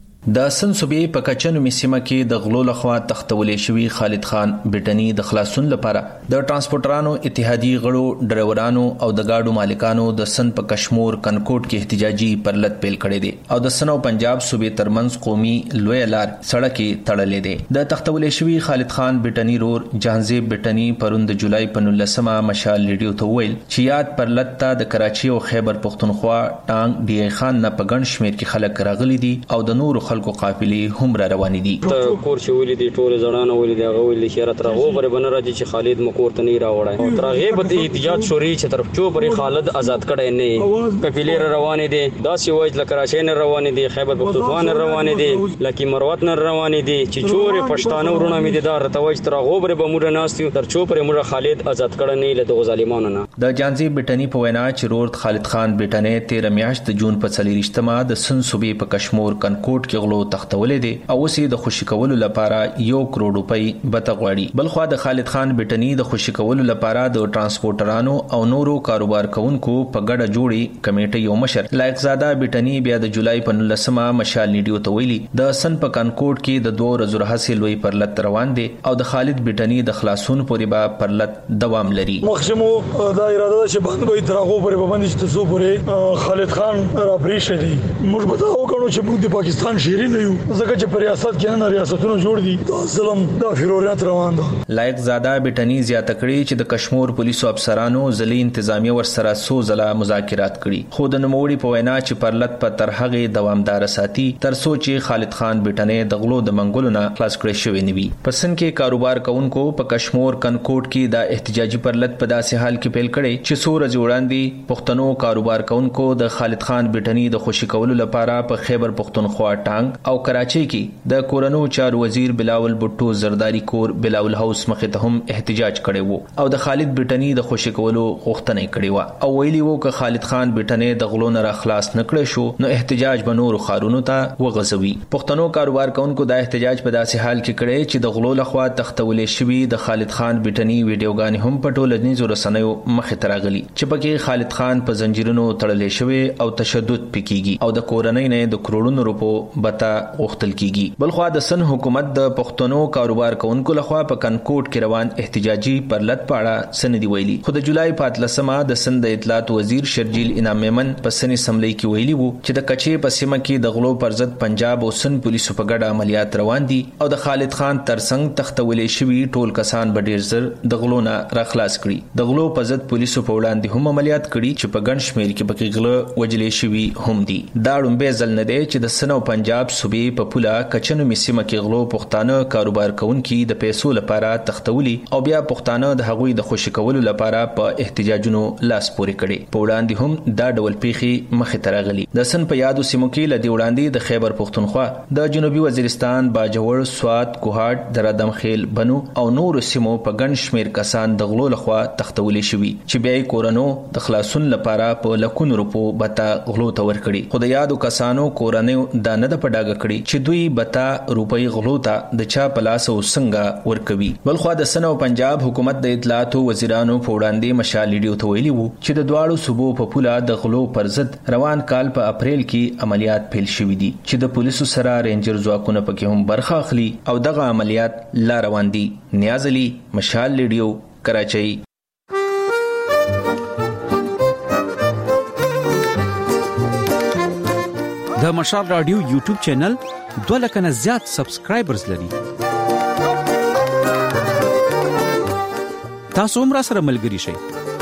د سن صوبې په کچن میسیمه کې د غلو لخوا تختولې شوی خالد خان بیٹنی د خلاصون لپاره د ترانسپورټرانو اتحادی غړو ډرایورانو او د گاډو مالکانو د سن په کشمیر کنکوټ کې احتجاجي پرلط پیل کړی دی او د سن او پنجاب صوبې ترمنځ قومي لوی لار سړکې تړلې دی. د تختولې شوی خالد خان بیٹنی رور جهانزیب بیٹنی پرون د جولای په نولسمه مشال ریډیو ته ویل چې یاد پرلط ته د کراچي او خیبر پښتونخوا ټانک ډی خان نه په ګڼ شمیر کې خلک راغلي دي او د نور خلکو قافلې هم را روان دي. ته کور چې ولې دي ټول ځړانه ولې دی هغه ولې چې راتره غوبره بن راځي چې خالد مکور ته نه راوړای او تر غیبت احتجاج شوري چې طرف چوبري خالد آزاد کړي نه قافلې روان دي داسې وایي لکه کراچي نه روان دي خیبر پختونخوا نه روان دي لکه مروت نه روان دي چې چورې پښتانه ورونه مې دي دار ته وایي تر غوبره بموره ناستي تر چوبري موږ خالد آزاد کړي نه له ظالمانو نه. د جانزي بیٹنی په وینا چې رور خالد خان بیٹنی تیرہ میاشت د جون په څلورشتمه د سن صوبې په کشمیر کنکوټ کې غلو تختولې دي او اوسې د خوشی کولو لپاره یو کروڑ روپۍ بته غواړي. بلخوا د خالد خان بیٹنی د خوشی کولو لپاره د ترانسپورټرانو او نورو کاروبار کوونکو په ګډه جوړي کمیټه یو مشر لایق زاده بیٹنی بیا د جولای په نولسمه مشال نیډیو ته ویلي د سن په کنکوټ کې د دوه ورځو راهیسې لوی پرلط روان دي او د خالد بیٹنی د خلاصون پورې به پرلط دوام لري. مخشمو دا اراده ده چې باندې به ترغو پورې باندې چې تاسو پورې خالد خان را پریښه دي موږ به دا وکړو چې موږ د پاکستان شي ماهرین یو ځکه چې په ریاست کې نه ریاستونو جوړ دي دا ظلم دا فیروریت روان ده. لایق زاده بټنی زیاته کړي چې د کشمیر پولیسو افسرانو ځلې انتظامیه ورسره سو ځله مذاکرات کړي خو د نوموړي په وینا چې پرلط په ترهغه دوامدار ساتي تر څو چې خالد خان بټنی د غلو د منګولو نه خلاص کړي شوی نیوي. پسند کې کاروبار کوونکو په کشمیر کنکوټ کې د احتجاجي پرلط په داسې حال کې پیل کړي چې څو ورځې وړاندې پښتنو کاروبار کوونکو د خالد خان بټنی د خوشی کولو لپاره په خیبر پښتونخوا ټانګ او کراچۍ کې د کورونو چارو وزیر بلاول بټو زرداری کور بلاول هاوس مخې ته هم احتجاج کړي وو او د خالد بټنی د خوشی کولو غوښتنه کړې و او ویلي وو چې خالد خان بټنی د غلو نه خلاص نکړي شو نو احتجاج به نور خارونو ته وغځوي. پښتنو کاروبار کوونکو د احتجاج په داسې حال کې کړي چې د غلو لخوا تختولې شوی د خالد خان بټنی ویډیوګانې هم په ټولنیزو رسنیو مخې ته راغلي چې پکې خالد خان په زنجیرونو تړلې شوی او تشدد پکېږي او د کورنۍ نه د کروڑونو روپو بتا غوښتل کیږي. بلخوا د سن حکومت د پښتنو کاروبار کوونکو لخوا په کنکوټ کې روان احتجاجي پرلط پاړه سندې ویلي خو د جولای په اتلسمه د سند اطلاعات وزیر شرجیل انعام میمن په سن اسمبلی کې ویلي وو چې د کچې په سیمه کې د غلو پر ضد پنجاب او سن پولیسو په ګډه عملیات روان دي او د خالد خان ترڅنګ تختولې شوی ټول کسان به ډیر زر د غلو نه راخلاص کړي. د غلو په ضد پولیسو په وړاندې هم عملیات کړي چې په ګڼ شمېر کې پکې غله وجلې شوي هم دي. دا ډومبه ځل نه دی چې د سن او پنجاب صوبې په پوله کچنو میسیمه کې غلو پښتانه کاروبار کوونکي د پیسو لپاره تختولي او بیا پښتانه د هغوی د خوشی کولو لپاره په احتجاجونو لاس پورې کړي. په وړاندې هم دا ډول پیخي مخې ته راغلي. د سن په یادو سیمو کې لدی وړاندې د خیبر پښتونخوا د جنوبي وزیرستان باجوړ سوات کوهاټ درادم خیل بنو او نور سیمو په ګڼ شمېر کسان د غلو لخوا تختولې شوي چې بیا کورونو د خلاصون لپاره په لکونو روپو بتا غلو ته ورکړي. خو د یادو کسانو کورنۍ دا نه د پډاګه کړي چې دوی بتا روپۍ غلو ته د چا په لاس او څنګه ورکوي. بلخوا د سن او پنجاب حکومت د اطلاعات وزیرانو په وړاندې مشال لیډیو ته ویلي وو چې د دواړو صوبو په پوله د غلو پر ضد روان کال په اپریل کې عملیات پیل شوي دي چې د پولیسو سره رینجر ځواکونه پکې هم برخه اخلي او دغه عملیات لا روان دي. نیاز علي، مشال لیډیو، کراچۍ. د مشال رادیو یوټیوب چینل دوه لک نه زیات سبسکرایبرز لري. تاسو هم را سره ملګري شئ.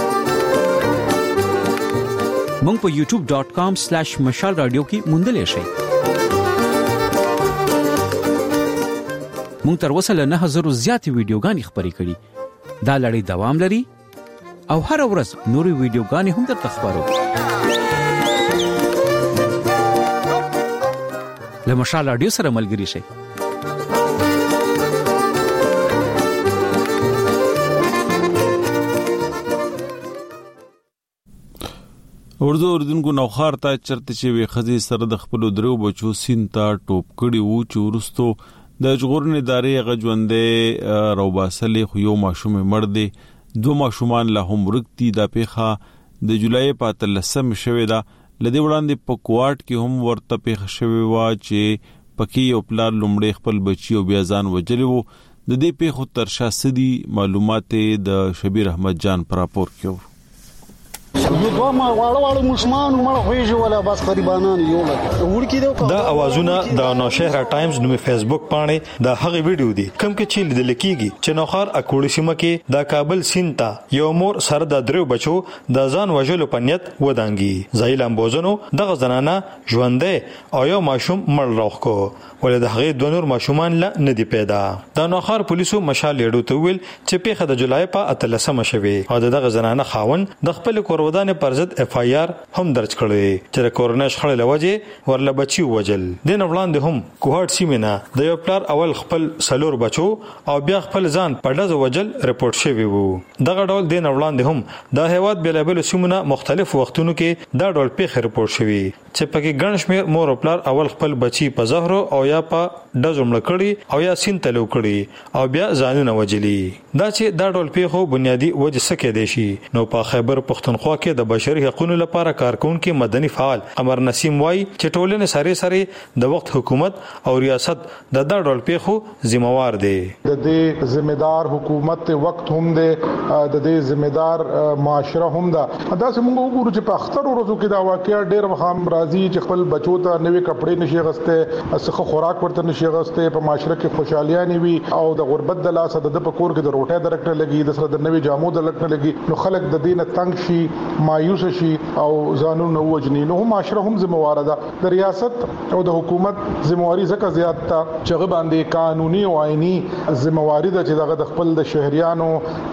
مونږ په یوټیوب ډاٹ کام سلیش مشال رادیو کې موندلې شئ. مونږ تر اوسه له نه هزار زیات ویډیوګانې خبرې کړي. دا لړۍ دوام لري او هر ورځ نوري ویډیوګانې هم درته خبرو. له مشال رادیو سره ملګري شئ. اردو اردوونکو نوخار ته چرته چې وي خزي سره د خپل درو بچو سین ته ټوپ کړي وو چې ورستو د جغورن ادارې غجوندې روباسلې خو یو ماشوم مړ دی. دو ماشومان له هم ورکتي د پیخه د جولای په تلسم شوې ده. لدی وړاندې په کوارت کې هم ورته پیښ شوی و چې پکې یو پلار لومړی خپل بچي او بیا ځان وجلی وو. د دې پیښو تر شا سدي معلومات د شبیر احمد جان پر راپور کړو. دوه ما واړه واړه مشمان مړ خوېږي ولا بس قریبانان یو لکه ورکی دی. دا اوازونه د نوشهره ټایمز نومي فیسبوک باندې د هغه ویډیو دی کوم کې چې لیدل کیږي چې نوخار اکوړی سیمه کې د کابل سینتا یو مور سره د درو بچو د ځان وژلو په نیت ودانګي. زایل امبوزنو دغه زنانه ژوندې او یو ماشوم مړ راخ کو ولې د هغه دوه نور ماشومان لا نه دی پیدا. د نوخار پولیسو مشال لیډو ته ویل چې پیښه د جولای په اتلسمه شوه او دغه زنانه خاون د خپل کورودان پر ضد اف آی آر هم درج کړی چې د کورونه شخړې لوجه ورله بچي وجل. د نه وړاندې هم کوهاټ سیمه د یو پلار اول خپل سلور بچو او بیا خپل ځان په ډز وجل رپورت شوی وو. دغه ډول د نه وړاندې هم د هیواد بلابل سیمونه مختلف وختونو کې دا ډول پیښه رپورت شوی چې پکې ګڼ شمېر مور او پلار اول خپل بچي په زهرو او یا په ډز مړ کړي او یا سین تلو کړي او بیا ځانونه وجلی. دا چې دا ډول پیښو بنیادی وجه څه کې دي شي نو په خیبر پښتونخوا کې د بشري حقوقو لپاره کارکونکو مدني فعال امر نسیم وای چې ټولنې سره سره د وخت حکومت او ریاست د دا ډول پیښو ذمہوار دي. د دې ذمہدار حکومت وخت هم دی، د دې ذمہدار معاشره هم ده. دا چې موږ وګورو چې په اختر ورځو کې دا واقعیا ډېر وخت راځي چې خپل بچو ته نوې کپڑے نشي غسته، څخه خوراک ورته نشي غسته، په معاشره کې خوشحالي نه وي او د غربت د لاسه د پکور کې د روټه درکټه لګي، د سره د نوې جامو د لکټه لګي، نو خلک د دینه تنگ شي، مایوس شي او ځانونه نو وجني. نو معاشره هم ذمہوار ده. د ریاست او د حکومت ذمہواری زکه زیات تا چې باندې قانوني او آئینی ذمہواری ده چې دغه د خپل د شهريانو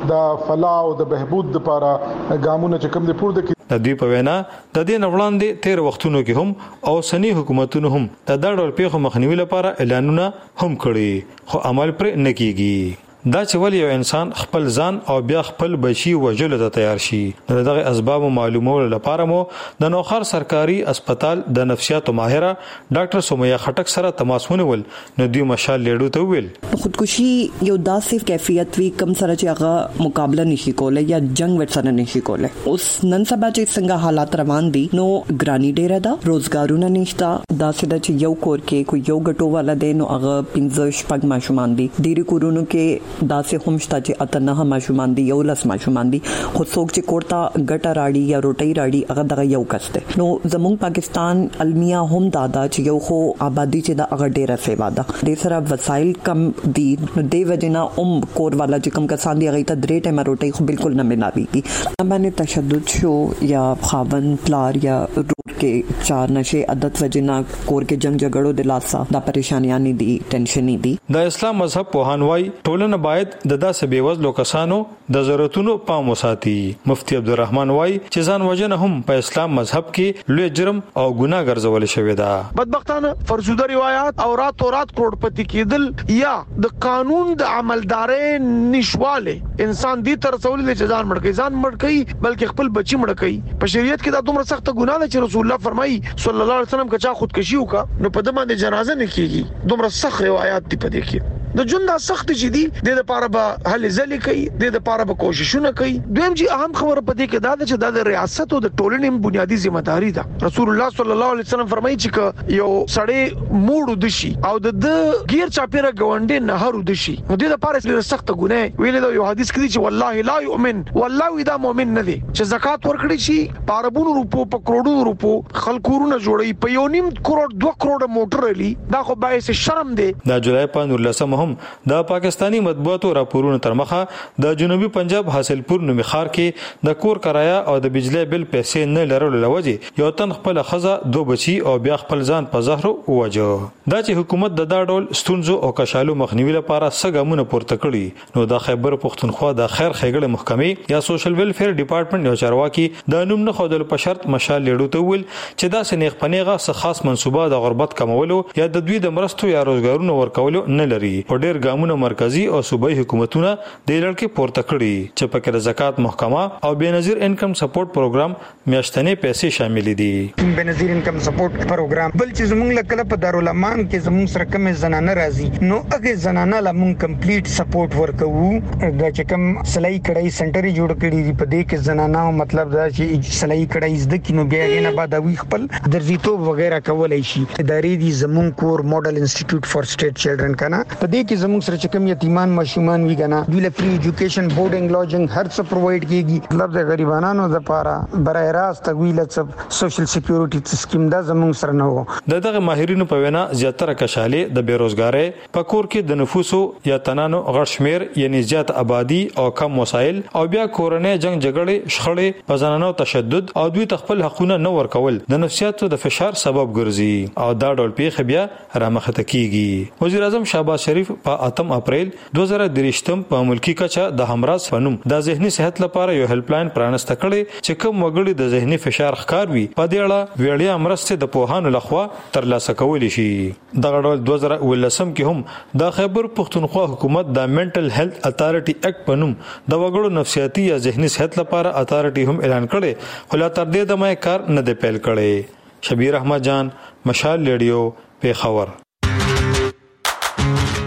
د فلاح او د بهبود لپاره ګامونه چې کوم دي پور د د دوی په وینا د دې نوړاندې تیر وختونو کې هم او سنی حکومتونو هم د دا ډول پیښو مخنیوي لپاره اعلانونه هم کړي، خو عمل پر نه کیږي. دا چې ولې یو انسان خپل ځان او بیا خپل بچي وژلو ته تیار شي. دغه اسباب معلومولو لپاره مو د نوخر سرکاري هسپتال د نفسیاتو ماهره ډاکټر سومیا خټک سره تماس ونیول. نو دوی مشال لیډو ته ویل خودکشي یو داسې کیفیت وی کم سره چې هغه مقابله نشي کولای یا جنگ ورسره نشي کولای. اوس نن سبا چې څنګه حالات روان دي نو ګرانی ډیره ده، روزګارونه نشته، داسې د چې یو کور کې کوئی یو غټو والا دی نو هغه پنځه شپږ ماشومان دي، ډیری کورونو کې داسې هم شته چې اته نه ماشومان دي، یو لس ماشومان دي، خو څوک چې کوړتا ګټه راړي یا روټي راړي هغه دغه یو کس دی. نو زموږ پاکستان المیه هم دادا چې یو خو آبادی چې دا هغه ډیره سیوا ده، ډیر سره وسایل کم دي، نو دی وجنا ام کور والا چې کم کسان دی هغه ته درې ټیمه روټي خو بالکل نه ملاويږي. باندې تشدد شو یا خاون پلار یا روټ کې چار نشه عادت وجنا کور کې جنگ جګړو د لاسه دا پریشانیاں نه دي، ټینشن دي. د اسلام مذهب په هانوای ټولنه باید د داسې بیوزلو کسانو د ضرورتونو پام وساتي. مفتی عبدالرحمن وای چې ځان وژنه هم په اسلام مذهب کې لوی جرم او ګناه ګرځول شوی ده. بدبختانه فرسوده روایت او رات او رات کروڑپتی کېدل یا د قانون د عملدارې نشواله انسان دې تر رسول چې ځان مړ کوي، ځان مړ کوي بلکې خپل بچي مړ کوي. په شریعت کې دا دومره سخت ګناه ده چې رسول الله فرمایي صلی الله علیه وسلم کچا خودکشي وکړه نو په دمه د جنازه نه کیږي. دومره سخت روایت دي په دې کې. د جون دا سخت چې دي د لپاره به هلي ځلې کوي، د لپاره به کوششونه کوي. دویم چې اهم خبره پدې کې دا ده چې د ریاست او د ټولنې بنیادی ذمہ داری ده. رسول الله صلی الله علیه وسلم فرمایي چې یو سړی موړ دشي او د غیر چاپیره غونډې نهر دشي نو د لپاره سخت ګناه ویل دا یو حدیث کې چې والله لا یؤمن، والله اذا مؤمن نه دي چې زکات ورکړي شي پاربونو روپو په کروڑو روپو خلکورونه جوړي په یو نیم کروڑ دوه کروڑ موټر لري، دا خو باعث شرم دی. دا جولای په نولسمه هم د پاکستانی مطبوعاتو راپورونو تر مخه د جنوبي پنجاب حاصلپور نومي ښار کې د کور کرایه او د بجلی بل پیسې نه لرلو لوجه یو تن خپل خزه دو بچي او بیا خپل ځان په زهر وواجه. دا چې حکومت د دا ډول ستونزو او کشالو مخنیوي لپاره سګامونه پورته کړي نو د خیبر پښتونخوا د خیر خېګړې محکمې یا سوشل ویلفیر ډپارټمنټ یو چارواکي د نوم نه خودل په شرط مشال لیډو ته ویل چې دا سنیغ پنیغه څه خاص منصوبه د غربت کمولو یا د دوی د مرستو یا روزګارونو ورکولو نه لري. په ډېر ګامونه مرکزی او صوبایي حکومتونه د لړکې پورته کړي چې پکې د زکات محکمه او بنظیر انکم سپورټ پروګرام میاشتنې پیسې شامل دي. بنظیر انکم سپورټ پروګرام بل چې زموږ لکه په دارالمان کې زموږ سره کوم زنانه راځي نو هغه زنانه لا مونږ کمپلیټ سپورټ ورکوو. د چې کوم سلای کړای سنټر جوړ کړی دی په دې کې زنانه مطلب دا چې سلای کړای زده کینو بیا نه بعد وی خپل درځیتوب وغیرہ کولای شي. ادارې دي زموږ کور موډل انسټیټیوټ فار سټیټ چلډرن کنه په دې کې زموږ سره چې کوم یتیمان ماشومان وی کنه دوی له فری ایجوکیشن بورډینګ لوجینګ هر څه پرووایډ کیږي. مطلب د غریبانو لپاره برای راست ویل څه سوشل سکیورټي سکیم دا زموږ سره نه وو. د دغه ماهرینو په وینا زیاتره کشالې د بیروزګارۍ په کور کې د نفوسو یا تنانو غړ شمیر یعنی زیات آبادی او کم وسایل او بیا کورنۍ جنگ جګړې شخړې په زنانو تشدد او دوی خپل حقوقونه نه ورکول د نفسیاتو د فشار سبب ګرځي او دا ډول پیښه بیا رامخته کیږي. وزیر اعظم شهباز شریف په اتم اپریل دوه زره درې په ملکی کچه د همراز فنوم د ذهني صحت لپاره یو هیلپ لاین پرانسته کړي چې کوم وګړي د ذهني فشار ښکار وي په دې اړه ویړیا مرسته د پوهانو لخوا ترلاسه کولی شي. دغه ډول دوه زره ولسم کې هم د خیبر پښتونخوا حکومت د منټل هیلث اتھارټي اکټ په نوم د وګړو نفسیاتي یا ذهني صحت لپاره اتھارټي هم اعلان کړي خو لا تر دې دمه کار نه دی پیل کړي. شبیر احمد جان، مشال ریډیو، پیښور.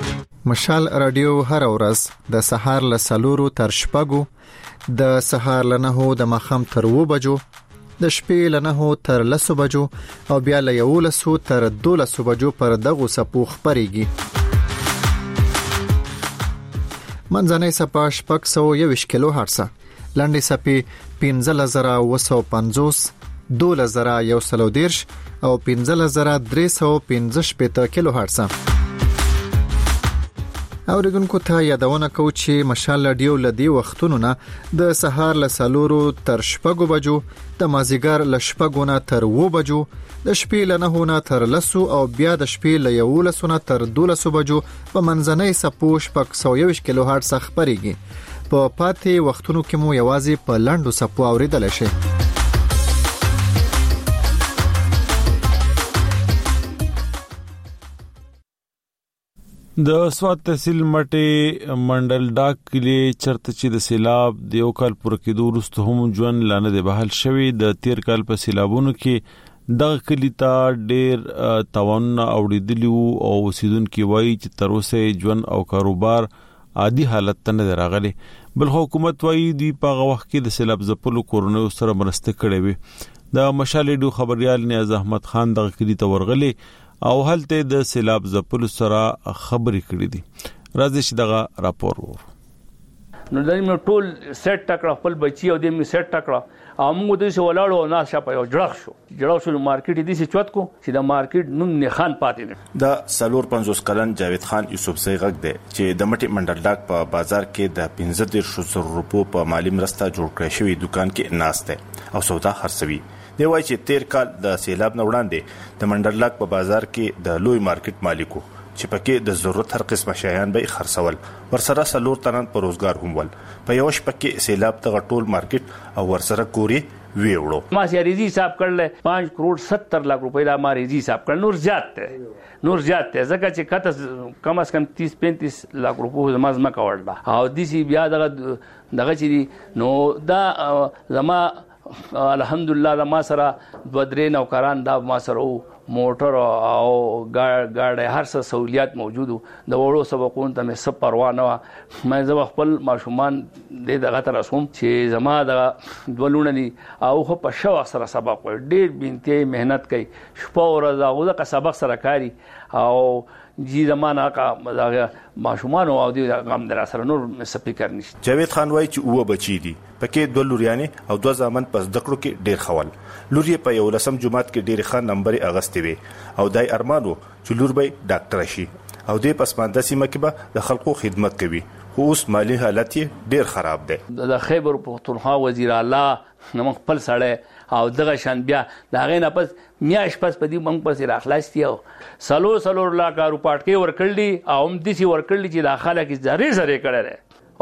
مشال رادیو هر ورځ د سهار له سلورو تر شپږو د سهار له نهو د ماښام تر اوو بجو د شپې له نهو تر لسو بجو او بیا له یولسو تر دولسو بجو پر دغو څپو خپرېږي. منځنۍ څپه شپږ سوه یوویشت کیلو هرټزه، لنډې څپې پنځلس زره اوه سوه پنځوس، دولس زره یو سل او دېرش او پنځلس زره درې سوه پنځه شپېته کیلو هرټزه. اوریدونکو ته یادونه کوو چې مشال رادیو له دې وختونو نه د سهار له څلورو تر شپږو بجو، د مازیګر له شپږو نه تر اوو بجو، د شپې له نهو نه تر لسو او بیا د شپې له یولسو نه تر دولسو بجو په منځنۍ څپو شپږ سوه یوویشت کیلو هرټز خپرېږي. په پاتې وختونو کې مو یوازې په لنډو څپو اوریدلی شئ. د سوات تحصیل مټې منډل ډاک کلی چرته چې د سیلاب د یو کال پوره کېدو وروسته هم ژوند لا نه دی بحال شوی. د تیر کال په سیلابونو کې دغه کلي ته ډېر تاوانونه اوړېدلي وو او اوسېدونکي وایي چې تر اوسه ژوند او کاروبار عادي حالت ته نه دی راغلی. بل حکومت وایي دوی په هغه وخت کې د سیلاب ځپلو کورنیو سره مرسته کړې وي. د مشال رادیو خبریال نیاز احمد خان دغه کلي ته ورغلی او هلته د سیلاب ځپلو سره خبرې کړې دي. راځي چې دغه راپور وو. نو دایمه ټول سیټ ټکړه خپل بچي او دې می سیټ ټکړه او موږ د څه ولاړو او ناش په یو جړخ شو جړخ شو مارکیټ دي چې چوت کو چې د مارکیټ نوم نه خان پاتې نه. د سلور پنځوس کلن جاوید خان یوسف سیغک دی چې د مټي منډل ډاک په بازار کې د پنځه دېرش زره روپو په مالی مرسته جوړ کړی شوی دکان کې ناشته او سودا خرڅوي. دی وایي چې تیر کال د سیلاب نه وړاندې د منډل ډاک په بازار کې د لوی مارکیټ مالکو چې پکې د ضرورت هر قسمه شیان به خرڅول، ورسره سلور تنن په روزګار هم ول. په یو شپه کې سیلاب ته ټول مارکیټ او ورسره کوري ویوړو. ما سي ریزي حساب کړل پانچ کروڑ ستر لک روپے دا ما ریزي حساب کړل. نور زیات ته نور زیات ته ځکه چې کته کم از کم تیس پینتیس لک روپے زما زما کورلا او دسی بیا دغه دغه چې نو دا زما الحمدلله دا ما سره دوه درې نوکران دا ما سره موټر او ګاډي هر څه سہولیات موجود د وړو سبقون ته مې سب پروا نه و. مې زه خپل ماشومان د دغه تر اسوم چې زما د دولونه دي او خو په شو سره سبق وړ ډېر بنتي مهنت کوي شپه ورځ هغه د سبق سره کاری او جی زمانہ کا مزاغه ماشومان او دی غم در سره نور سپیکر نشته. جاوید خان وایي چې اوه بچی دي پکې دوه لوریانې او دوه زامن پس دکړو کې ډیر خول. لوري په یو لسم جماعت کې ډیر خان نمبر اغستې وي او دای ارمانو چې لور به ډاکټر شي او د پسمانده سیمه کې به د خلکو خدمت کوي. خو اوس مالی حالت ډیر خراب دی. د خیبر پختونخوا وزیر اعلی نو خپل سړی او دغه شان بیا دا غینه پس میاش پس په دې موږ پس راخلاستي او سلو سلو لا کارو پټکی ورکړلی او هم دسی ورکړلی چې داخله کې زری زری کړل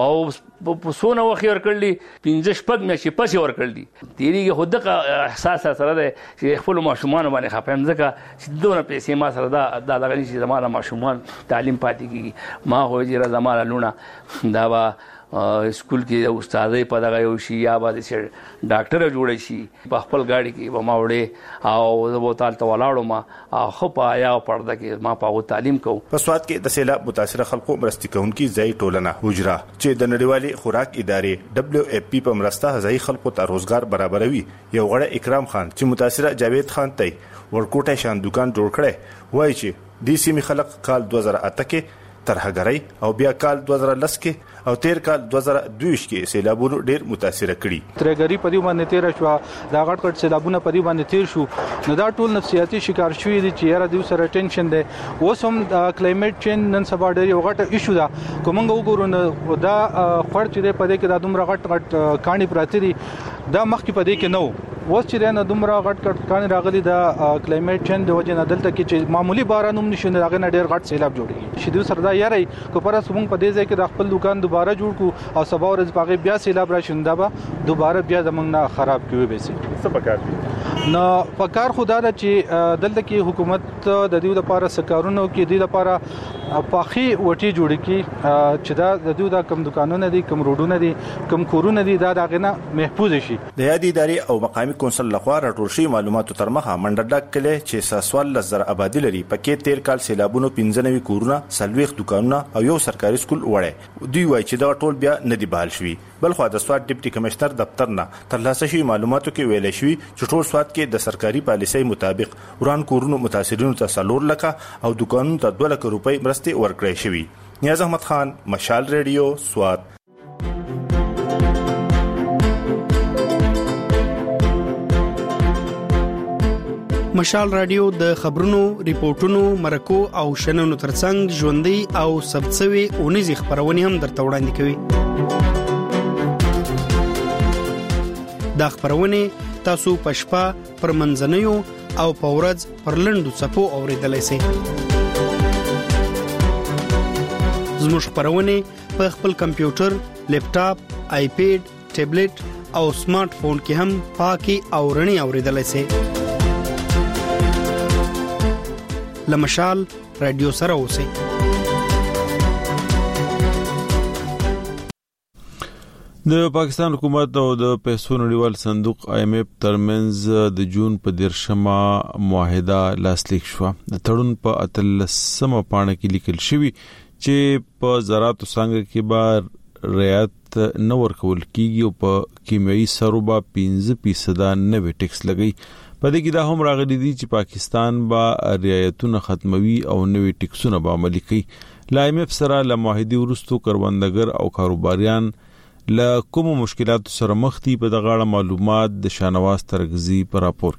او په سونه وخت ورکړلی پنځه شپږ میاشتې پس ورکړلی. تیریږي خو دغه احساس سره ده چې خپل ماشومان باندې خپم ځکه چې دونه پیسې ما سره دا د لغنی چې زموږ ماشومان تعلیم پاتې کیږي. ما خو چې زموږ لونه دا وا سکول کې استادای په دغه یو شی یا باندې چې ډاکټر جوړ شي په خپل گاډي کې به ما وړي او زه به تال ته ولاړم ما خو په یا پرده کې ما په تعلیم کو. په سواد کې د سیلاب متاثر خلکو مرستې کوونکي ځای ټولنه حجره چې د نړیوالې خوراک ادارې دبليو اف پی په مرسته ځای خلکو ته روزګار برابروي. یو غړی اکرام خان چې متاثر جاوید خان ته ورکوټه شان دکان جوړ کړي وایي چې د سیمې خلک کال دوه زره اته کې ترهګرۍ او بیا کال دوه زره لس کې او تیر کال دوه زره دوه کې سیلابونو ډیر متاثر کړي. ترهګری په دې باندې تیر شو دا غټ غټ سیلابونه په دې باندې تیر شو نو دا ټول نفسیاتي شکار شوی دي چې یاره دوی سره ټینشن دی. اوس هم کلایمټ چینج نن سبا ډیر یو غټ ایشو ده. کومنګ وګورو نو دا خړ چې په دې کې دا دومره غټ غټ کانی پراته دي دا مخکې په دې کې نو اوس چې نه دومره غټ غټ کانی راغلي دا کلایمټ چینج د وجه نه دلته کې چې معمولی باران هم نشي نه راغنه ډیر غټ سیلاب جوړي شي. دوی سره دا یاره کو پر اسمن په دې ځای کې د خپل دکان دوباره جوړ کو او سبا ورځ باغې بیا سیلاب راشي دا به دوباره بیا زمونږ نه خراب کیوي به سي. څه پکار دي نو پکار خدا د چې دلته کې حکومت د دې لپاره سکارونو کې د لپاره پاخي وټي جوړ کی چې دا د دې د کم دکانونه دي کم روډونه دي کم کورونه دي دا دغه محفوظ شي. د یادې ادارې او مقامی کونسل لخوا راټول شوی معلوماتو تر مخه منډرډک کله چې ساسوال لزر آبادی لري پکې تیر کال سیلابونو پنځه کورونه سلويخ دکانونه او یو سرکاري سکول وړي. دوی وایي چې دا ټول بیا نه دی بحال شوی. بل خو د سواد ډیپټي کمشنر دفتر نه ترلاسه شوی معلوماتو کې ویل شوی چې ټول سواد کې د سرکاري پالیسۍ مطابق وران کورونو متاثرینو ته څلور لکه او دکانونو ته دوه لکه روپۍ مرستې ورکړې شوی. نیاز احمد خان، مشال ریډیو، سواد. مشال رادیو د خبرونو، ریپورتونو، مرکو او شننو ترڅنګ ژوندۍ او سبڅوي اونیزي خبرونه هم درته وړاندې کوي. دا خبرونه تاسو پښپا پر منځنیو او پورز پر لندو صفو اوریدلای شئ. زموږ خبرونه په خپل کمپیوټر، لیپټاپ، آیپیډ، ټابلیټ او سمارټ فون کې هم پاکي او رڼي اوریدلای شئ. لمشال رادیو سره اوسئ. د پاکستان حکومت او د پیسو نړیوال صندوق آی ایم ایف ترمنځ د جون په دیرشمه معاهده لاسلیک شو. د تړون په اتلسمه پاڼه کې لیکل شوی چې په زراعت څنګه کې به رعایت نه ورکول کیږي او په کیمیاوي سرو به پنځه فیصد نوې ټیکس لګي. په دې کې دا هم راغلي دي چې پاکستان به رعایتونه ختموي او نوې ټیکسونه به عملي کوي. ل آی ایم ایف سره له معاهدې وروسته کروندګر او کاروباریان له کوم مشکلاتو سره مخ دي په دغه اړه معلومات د شانواز ترغزي په راپور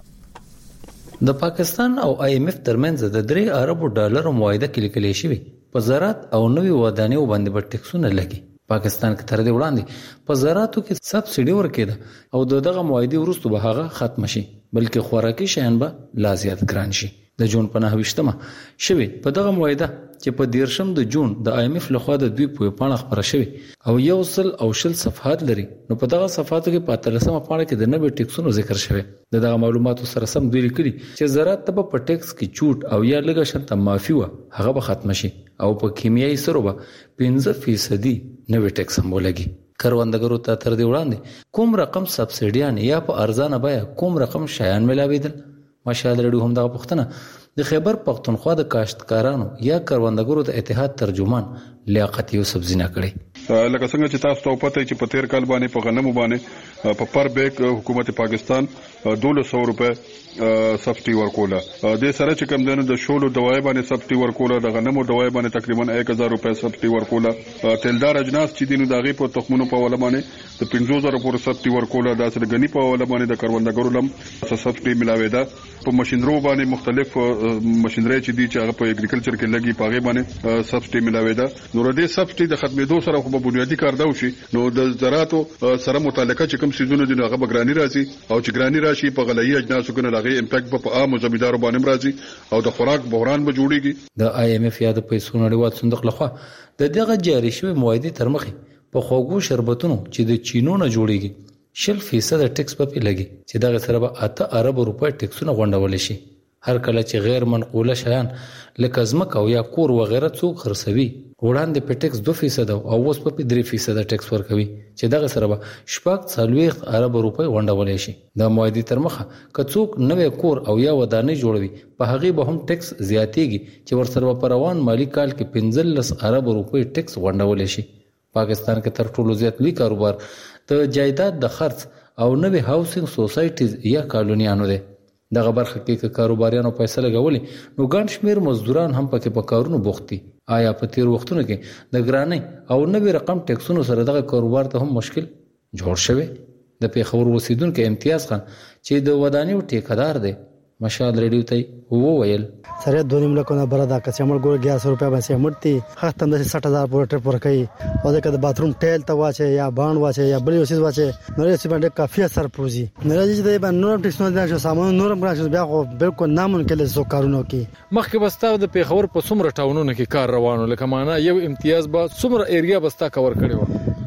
کې. د پاکستان او آی ایم ایف ترمنځ د درې اربو ډالرو معاهده کې لیکل شوی په زراعت او نوې ودانیو باندې به ټیکسونه لګي. پاکستان کې تر دې وړاندې په زراعتو کې سبسيډي ورکېده او دغه معاهده وروسته به هغه ختم شي بلکې خوراکي شیان به لا زیات ګران شي. د جون په نهه شوی په دغه معاهده چې په دیرشم د جون د آی ایم ایف لخوا د دوی په پاڼه خبره شوی او یو سل او شل صفحات لري. نو په دغه صفحاتو کې په اتلسمه پاڼه کې د نوې ټیکسونو ذکر شوی. د دغه معلوماتو سره سم دوی لیکلي چې زراعت ته په ټیکس کې چوټ او یا لږه شرط معافي و هغه به ختم شي او په کیمیاوي سرو به پنځه فیصد نوې ټیکس هم ولګي. کروندګرو ته تر دې وړاندې کوم رقم سبسيډيان یا په ارزانه بیه کوم رقم شایان ملاویدل. مشال ریډیو هم دا پوښتنه د خیبر پختونخوا د کاشتکارانو یا کروندګرو د اتحاد ترجمان لیاقت یوسف زینا کړي. لکه څنګه چې تاسو ته پته چې په تیر کال باندې په غنمو باندې په پر بیگ حکومت پاکستان دولس سو روپے سبسيډي ورکوله. د سره چې کم دنه د شولو دوايي باندې سبسيډي ورکوله، د غنمو دوايي باندې تقریبا یک هزار روپے سبسيډي ورکوله. تیلدار اجناس چې دینو داغي په تخمونو په ول باندې د پنځه زره پورې سبسيډي ورکوله. د سره غني په ول باندې د کروندګرو لم سبسيډي ملاوي ده. په ماشينرو باندې مختلف ماشينري چې دي چې هغه په اګریکلچر کې لګي پاغه باندې سبسيډي ملاوي ده. نو د دې سبسيډي د ختمېدو سره خو بنیادی کار دا وشي نو د زراعت سره متعلقه چې کوم سيزونه دي هغه بګرانی راځي او چې ګرانی راشي په غلایي اجناسو کې لغې امپیکټ په عام زمیندارو باندې راځي او د خوراک بحران به جوړيږي. د آی ایم ایف یا د پیسو نړیوال صندوق لخوا د دغه جاری شوی معاهده تر مخې په خوږو شربتونو چې د چینو نه جوړيږي شل فیصد ټیکس په لګي چې دغه سره به اته ارب روپۍ ټیکسونه غونډول شي. هر کله چې غیر منقوله شیان لکه ځمکه او یا کور وغیرہ څوک خرڅوي وړاندې په ټیکس دوه فیصد او اوس په درې فیصد ټیکس ورکوي چې دغه سره به شپږ څلوېښت ارب روپۍ غونډول شي. د معاهدې تر مخه که څوک نوې کور او یا ودانۍ جوړوي په هغه به هم ټیکس زیاتېږي چې ورسره په روان مالی کال کې پنځلس ارب روپۍ ټیکس غونډول شي. پاکستان کې تر ټولو زیات لوی کاروبار د جایداد د خرڅ او نوې هاوسینګ سوسایټیز یا کالونیانو ده. دغه برخه کې کاروباریانو پیسې لګولې نو ګڼ شمیر مزدوران هم پکې په کارونو بوخت دي. آیا په تیر وختونو کې د ګرانۍ او نوې رقم ټیکسونو سره دغه کاروبار ته هم مشکل جوړ شوی؟ د پیښور اوسیدونکو امتیاز خان چې د ودانیو ټیکدار دی مشال ریډیو ته وویل سره دوه نیم لکونه بردا کچې مړ ګور اګیار سو روپیا باندې مړتي ختم د شصت هزار پورې ټریپ ورکړي او د باتروم ټیل ته واچي یا باند واچي یا بل یو څه واچي نو یې باندې کافي اثر پروزي نه راځي چې د نور ټیکنالوژي سامان نورم راځي بیا خو بالکل ناممکن له کارونو کې مخکې بستا د پیښور په څومره ټاونونو کې کار روانو لکه معنا یو امتیاز به څومره ایریا بستا کور کړي و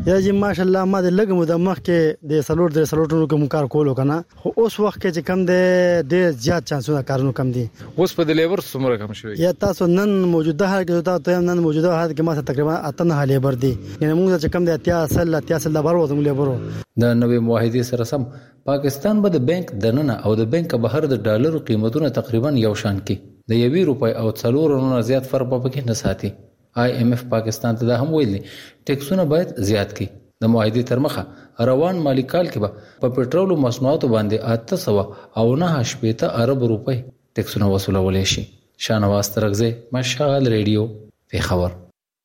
یا چې ماشاءالله ما د لګم د مخ کې د سلوټ د سلوټونو کوم کار کولو کنه خو اوس وخت کې چې کم دی د زیات چانسونه کارونو کم دي. اوس په د لیبر څومره کم شوی؟ یا تاسو نن موجوده حالت کې تاسو نن موجوده حالت کې ما تقریبا اتنه لیبر دي یعنی موږ چې کم دی اتیا اصل اتیا اصل د بار وزم لیبرو د نوې معاهدې سره سم پاکستان به د بانک دننه او د بانک بهر د ډالرو قیمتونه تقریبا یو شان کې د یوې روپۍ او څلور نه زیات فرق به پکې نه ساتي. آی ایم ایف پاکستان ته دا هم ویلي ټیکسونه باید زیات کړي. د معاهدې تر مخه روان مالی کال کې به په پېټرول او مصنوعاتو باندې اته سوه او نه شپېته ارب روپۍ ټیکسونه وصولول شي. شانواز ترغزی مشال ریډیو پیښور.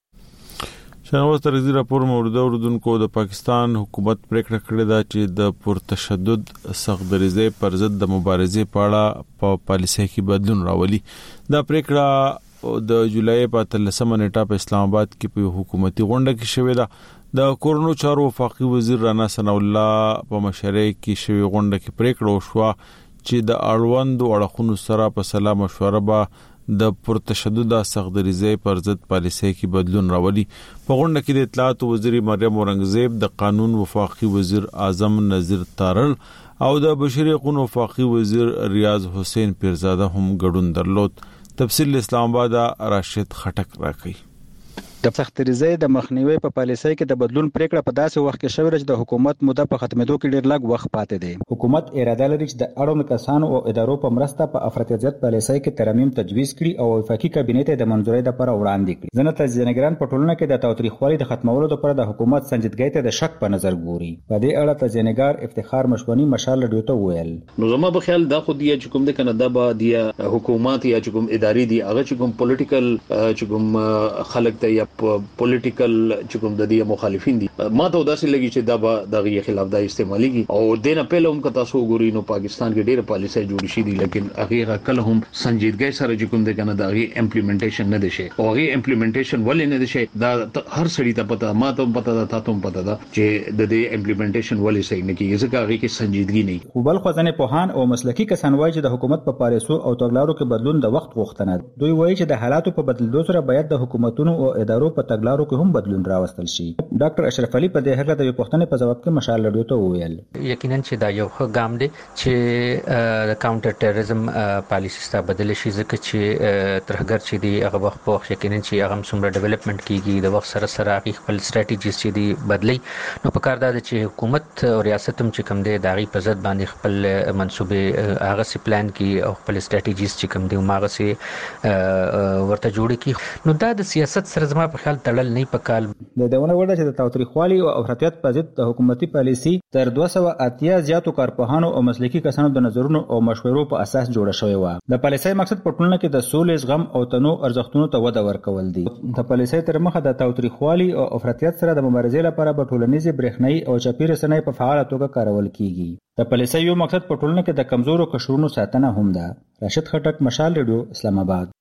شانواز ترغزی راپور مورده اوردونکو د پاکستان حکومت پریکړه کړې ده چې د پرتشدد سختدریزۍ پر ضد د مبارزې په اړه په پالیسۍ کې بدلون راولي. دا پریکړه د جولای په اتلسمه نیټه په اسلام آباد کې په حکومتي غونډه کې شوې ده. د کورونو چارو وفاقي وزیر رانا ثنا الله په مشرۍ کې شوې غونډه کې پریکړه وشوه چې د اړوندو اړخونو سره په سلا مشوره به د پرتشدد سختدریزۍ پر ضد پالیسۍ کې بدلون راولي. په غونډه کې د اطلاعات وزیر مریم اورنګزیب، د قانون وفاقي وزیر اعظم نذیر تارړ او د بشري حقوقو وفاقي وزیر ریاض حسین پیرزاده هم ګډون درلود. تفصیل اسلام آباد راشد خټک راکړي. د سختدریزۍ د مخنیوي په پالیسۍ کې د بدلون پریکړه په داسې وخت کې شوې چې د حکومت موده په ختمېدو کې ډېر لږ وخت پاتې دی. حکومت اراده لري چې د اړوند کسانو او ادارو په مرسته په افراطیت پالیسۍ کې ترمیم تجویز کړي او وفاقي کابینې ته د منځورۍ لپاره وړاندې کړي. ځینې تجزیه‌نګاران په ټولنه کې د تاوتریخوالي د ختمولو لپاره د حکومت سنجیدګۍ ته د شک په نظر ګوري. په دې اړه تجزیه‌نګار افتخار مشونی مشال رادیو ته وویل. نو زما په خیال دا خو دی چې کوم د کناډا با دی حکومت یا چې کوم ادارې دی هغه چې کوم پولیټیکل چې کوم خلک ته یا پولیټیکل چې کوم د دې مخالفین دي ما ته داسې لګي چې دا به دغه خلاف دا استعماليږي او دینه په لوم کتا سو ګوري نو پاکستان کې ډېر پالیسي جوړ شي دي لیکن هغه کله هم سنجیدګۍ سره چې کوم د کنه دغه امپلیمنټیشن نه دي شي او هغه امپلیمنټیشن ولې نه دي شي دا هر سړی ته پته ما ته پته ده تاسو هم پته ده چې د دې امپلیمنټیشن ولې صحیح نه کیږي ځکه هغه کې سنجیدګي نه. خو بل خو ځنه پوهان او مسلکي کسان وایي چې د حکومت په پالیسو او تګلارو کې بدلون د وخت غوښتنه. دوی وایي چې د حالاتو په بدلېدو سره باید د حکومتونو او ادارو په تګلارو کې هم بدلون راوستل شي. ډاکټر اشرف علي په دې هغه د پښتنې په جواب کې مشال لډیو ته وویل یقینا چې دا یو ښه ګام دی چې د کاونټر ټیرریزم پالیسی ستا بدل شي ځکه چې ترهګر چې دی هغه وخت په وخت یقینا چې هغه څومره ډیولپمنٹ کیږي د وخت سره سره هغه خپل سټریټیجیز چې دی بدلی نو په کار دا چې حکومت او ریاست هم چې کوم دی د هغه په ضد باندې خپل منسوبې هغه سي پلان کی او خپل سټریټیجیز چې کوم دی هغه سي ورته جوړ کی نو دا د سیاست سره زما په خیال تړل نه پکال. د دونه وړه چې د تاوتریخوالي او افراطیت په ضد د حکومتي پالیسي تر دوه سوه اتیا زیاتو کارپوهانو او مسلکي کسانو د نظرونو او مشورو په اساس جوړه شوې و. د پالیسي مقصد په ټولنه کې د سولې، زغم او تنوع ارزښتونو ته وده ورکول دي. د پالیسي تر مخه د تاوتریخوالي او افراطیت سره د مبارزې لپاره په ټولنیزې برېښنايي او چاپی رسنۍ په فعاله توګه کارول کیږي. د پالیسي یو مقصد په ټولنه کې د کمزورو قشرونو ساتنه هم ده. راشد خټک، مشال ریډیو، اسلام آباد.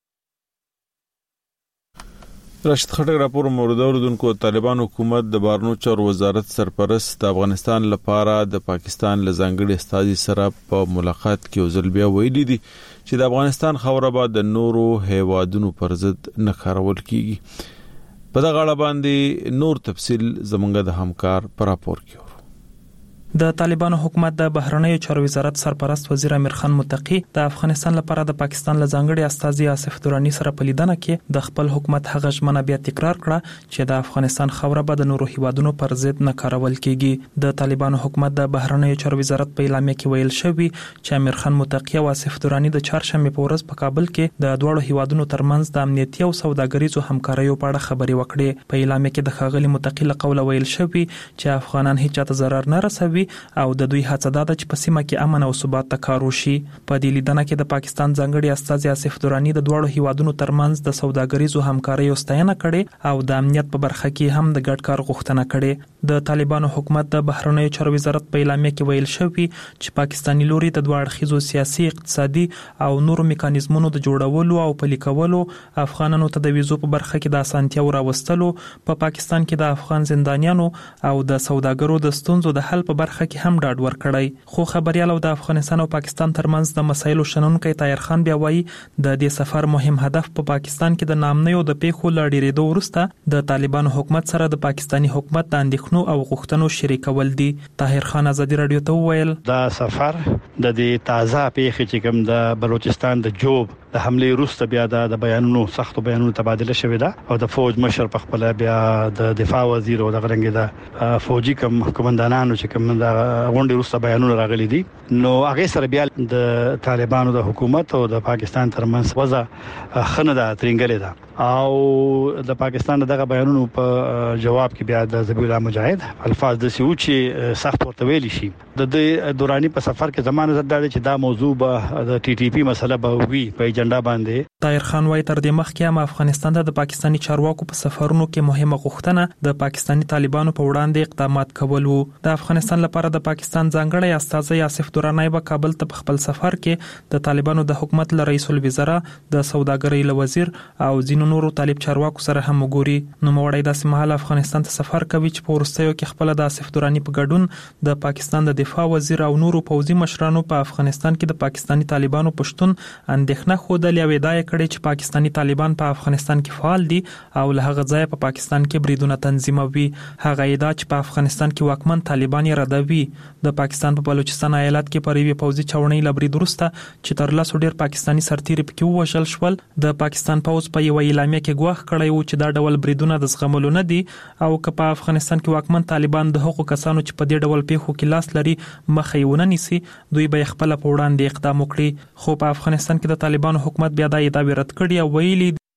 راشد خټک راپور مورده اوردونکو. طالبان حکومت د بهرنیو چارو وزارت سرپرست د افغانستان لپاره د پاکستان له ځانګړي استازي سره په ملاقات کې یو ځل بیا ویلي دي چې د افغانستان خاوره به د نورو هیوادونو پر ضد نه کارول کیږي. په دغه اړه باندې نور تفصیل زمونږ د همکار پر راپور کې. د طالبانو حکومت د بهرنیو چارو وزارت سرپرست وزیر امیر خان متقی د افغانستان لپاره د پاکستان له ځانګړي استازي آصف درانی سره په لیدنه کې د خپل حکومت هغه ژمنه بیا تکرار کړه چې د افغانستان خاوره به د نورو هیوادونو پر ضد نه کارول کیږي. د طالبانو حکومت د بهرنیو چارو وزارت په اعلامیه کې ویل شوی چې امیر خان متقی او آصف درانی د چهارشنبه په ورځ په کابل کې د دوه هیوادونو ترمنځ د امنیتي او سوداګریزو همکاریو په اړه خبرې وکړې. په اعلامیه کې د ښاغلي متقی له قوله ویل شوی چې افغانان هیڅ چاته ضرر نه رسوي او د دوی هڅه ده چې په سیمه کې امن او ثبات ته کار وشي. په دې لیدنه کې د پاکستان ځانګړي استازي آصف درانی د دوه هیوادونو ترمنځ د سوداګریزو همکاریو ستاینه کړې او د امنیت په برخه کې هم د ګډ کار غوښتنه کړې. د طالبانو حکومت د بهرنیو چارو وزارت په اعلامیه کې ویل شوی چې پاکستاني لوري د دوه اړخیزو سیاسي، اقتصادي او نورو میکانیزمونو د جوړولو او پلي کولو، افغانانو ته د ویزو په برخه کې د اسانتیاو راوستلو، په پاکستان کې د افغان زندانیانو او د سوداګرو د ستونزو د حل په برخه برخه کې هم ډاډ ورکړی. خو خبريال او د افغانستان او پاکستان ترمنځ د مسایلو شنونکي طاهر خان بیا وایي د دې سفر مهم هدف په پا پاکستان کې د نامنیو د پیښو لړېدو وروسته د طالبانو حکومت سره د پاکستانی حکومت د اندېښنو او غوښتنو شریکول دي. طاهر خان ازادي رادیو ته وویل دا سفر د دې تازه پیښې چې کوم د بلوچستان د جوب د حمله وروسته بیا د بیانونو سختو بیانونو تبادله شوې ده او د فوج مشر په خپل بیا د دفاع وزیر او د غرنګ د فوجي کوم کمانډانانو چې کوم د غونډې وروسته بیانونه راغلي دي نو هغه سره بیا د طالبانو د حکومت او د پاکستان ترمنځ وضع خنه ده ترنګلې ده او د پاکستان دغه بیانونو په جواب کې بیا د ذبیح الله مجاهد الفاظ د سوچي سخت ورته ویل شي د دوراني په سفر کې زمانه زده چې دا موضوع به د ټي ټي پی مسله به وي په ایجنډا باندې. طاهر خان وايي تر دې مخکې هم افغانستان ته د پاکستانی چارواکو په سفرونو کې مهمه غوښتنه د پاکستانی طالبانو په وړاندې اقدامات کول وو. د افغانستان لپاره د پاکستان ځانګړی استازی آصف درانی به کابل ته په خپل سفر کې د طالبانو د حکومت له رئیس الوزرا د سوداګرۍ له وزیر او ځینو نورو طالب چارواکو سره هم وګوري. نو موړی داسې مهال افغانستان ته سفر کوي چې په ورستیو کې خپل د آصف درانی په ګډون د پاکستان د دفاع وزیر او نورو پوځي مشرانو په افغانستان کې د پاکستانی طالبانو پښتون اندېښنه خوده لوي دای کړي چې پاکستانی طالبان په افغانستان کې فعال دي او له هغه ځای په پاکستان کې بریدونه تنظیموي. هغه ادعا چې په افغانستان کې واکمن طالبان یې ردوي. د پاکستان په بلوچستان ایالت کې پریوي پوځي چاونۍ لبرید وروسته چې تر لاسو ډیر پاکستانی سرتیري پکې ووژل شول د پاکستان پوځ په یو اعلامیه کې ګواښ کړی و چې دا ډول بریدونه د زغملو نه دي او که په افغانستان کې واکمن طالبان د حقوقو کسانو چې په دې ډول پیښو کې لاس لري مخه یې ونه نیسي دوی به خپل په وړاندې اقدام وکړي. خو په افغانستان کې د طالبانو حکومت بیا دا ادعا رد کړې او ویلي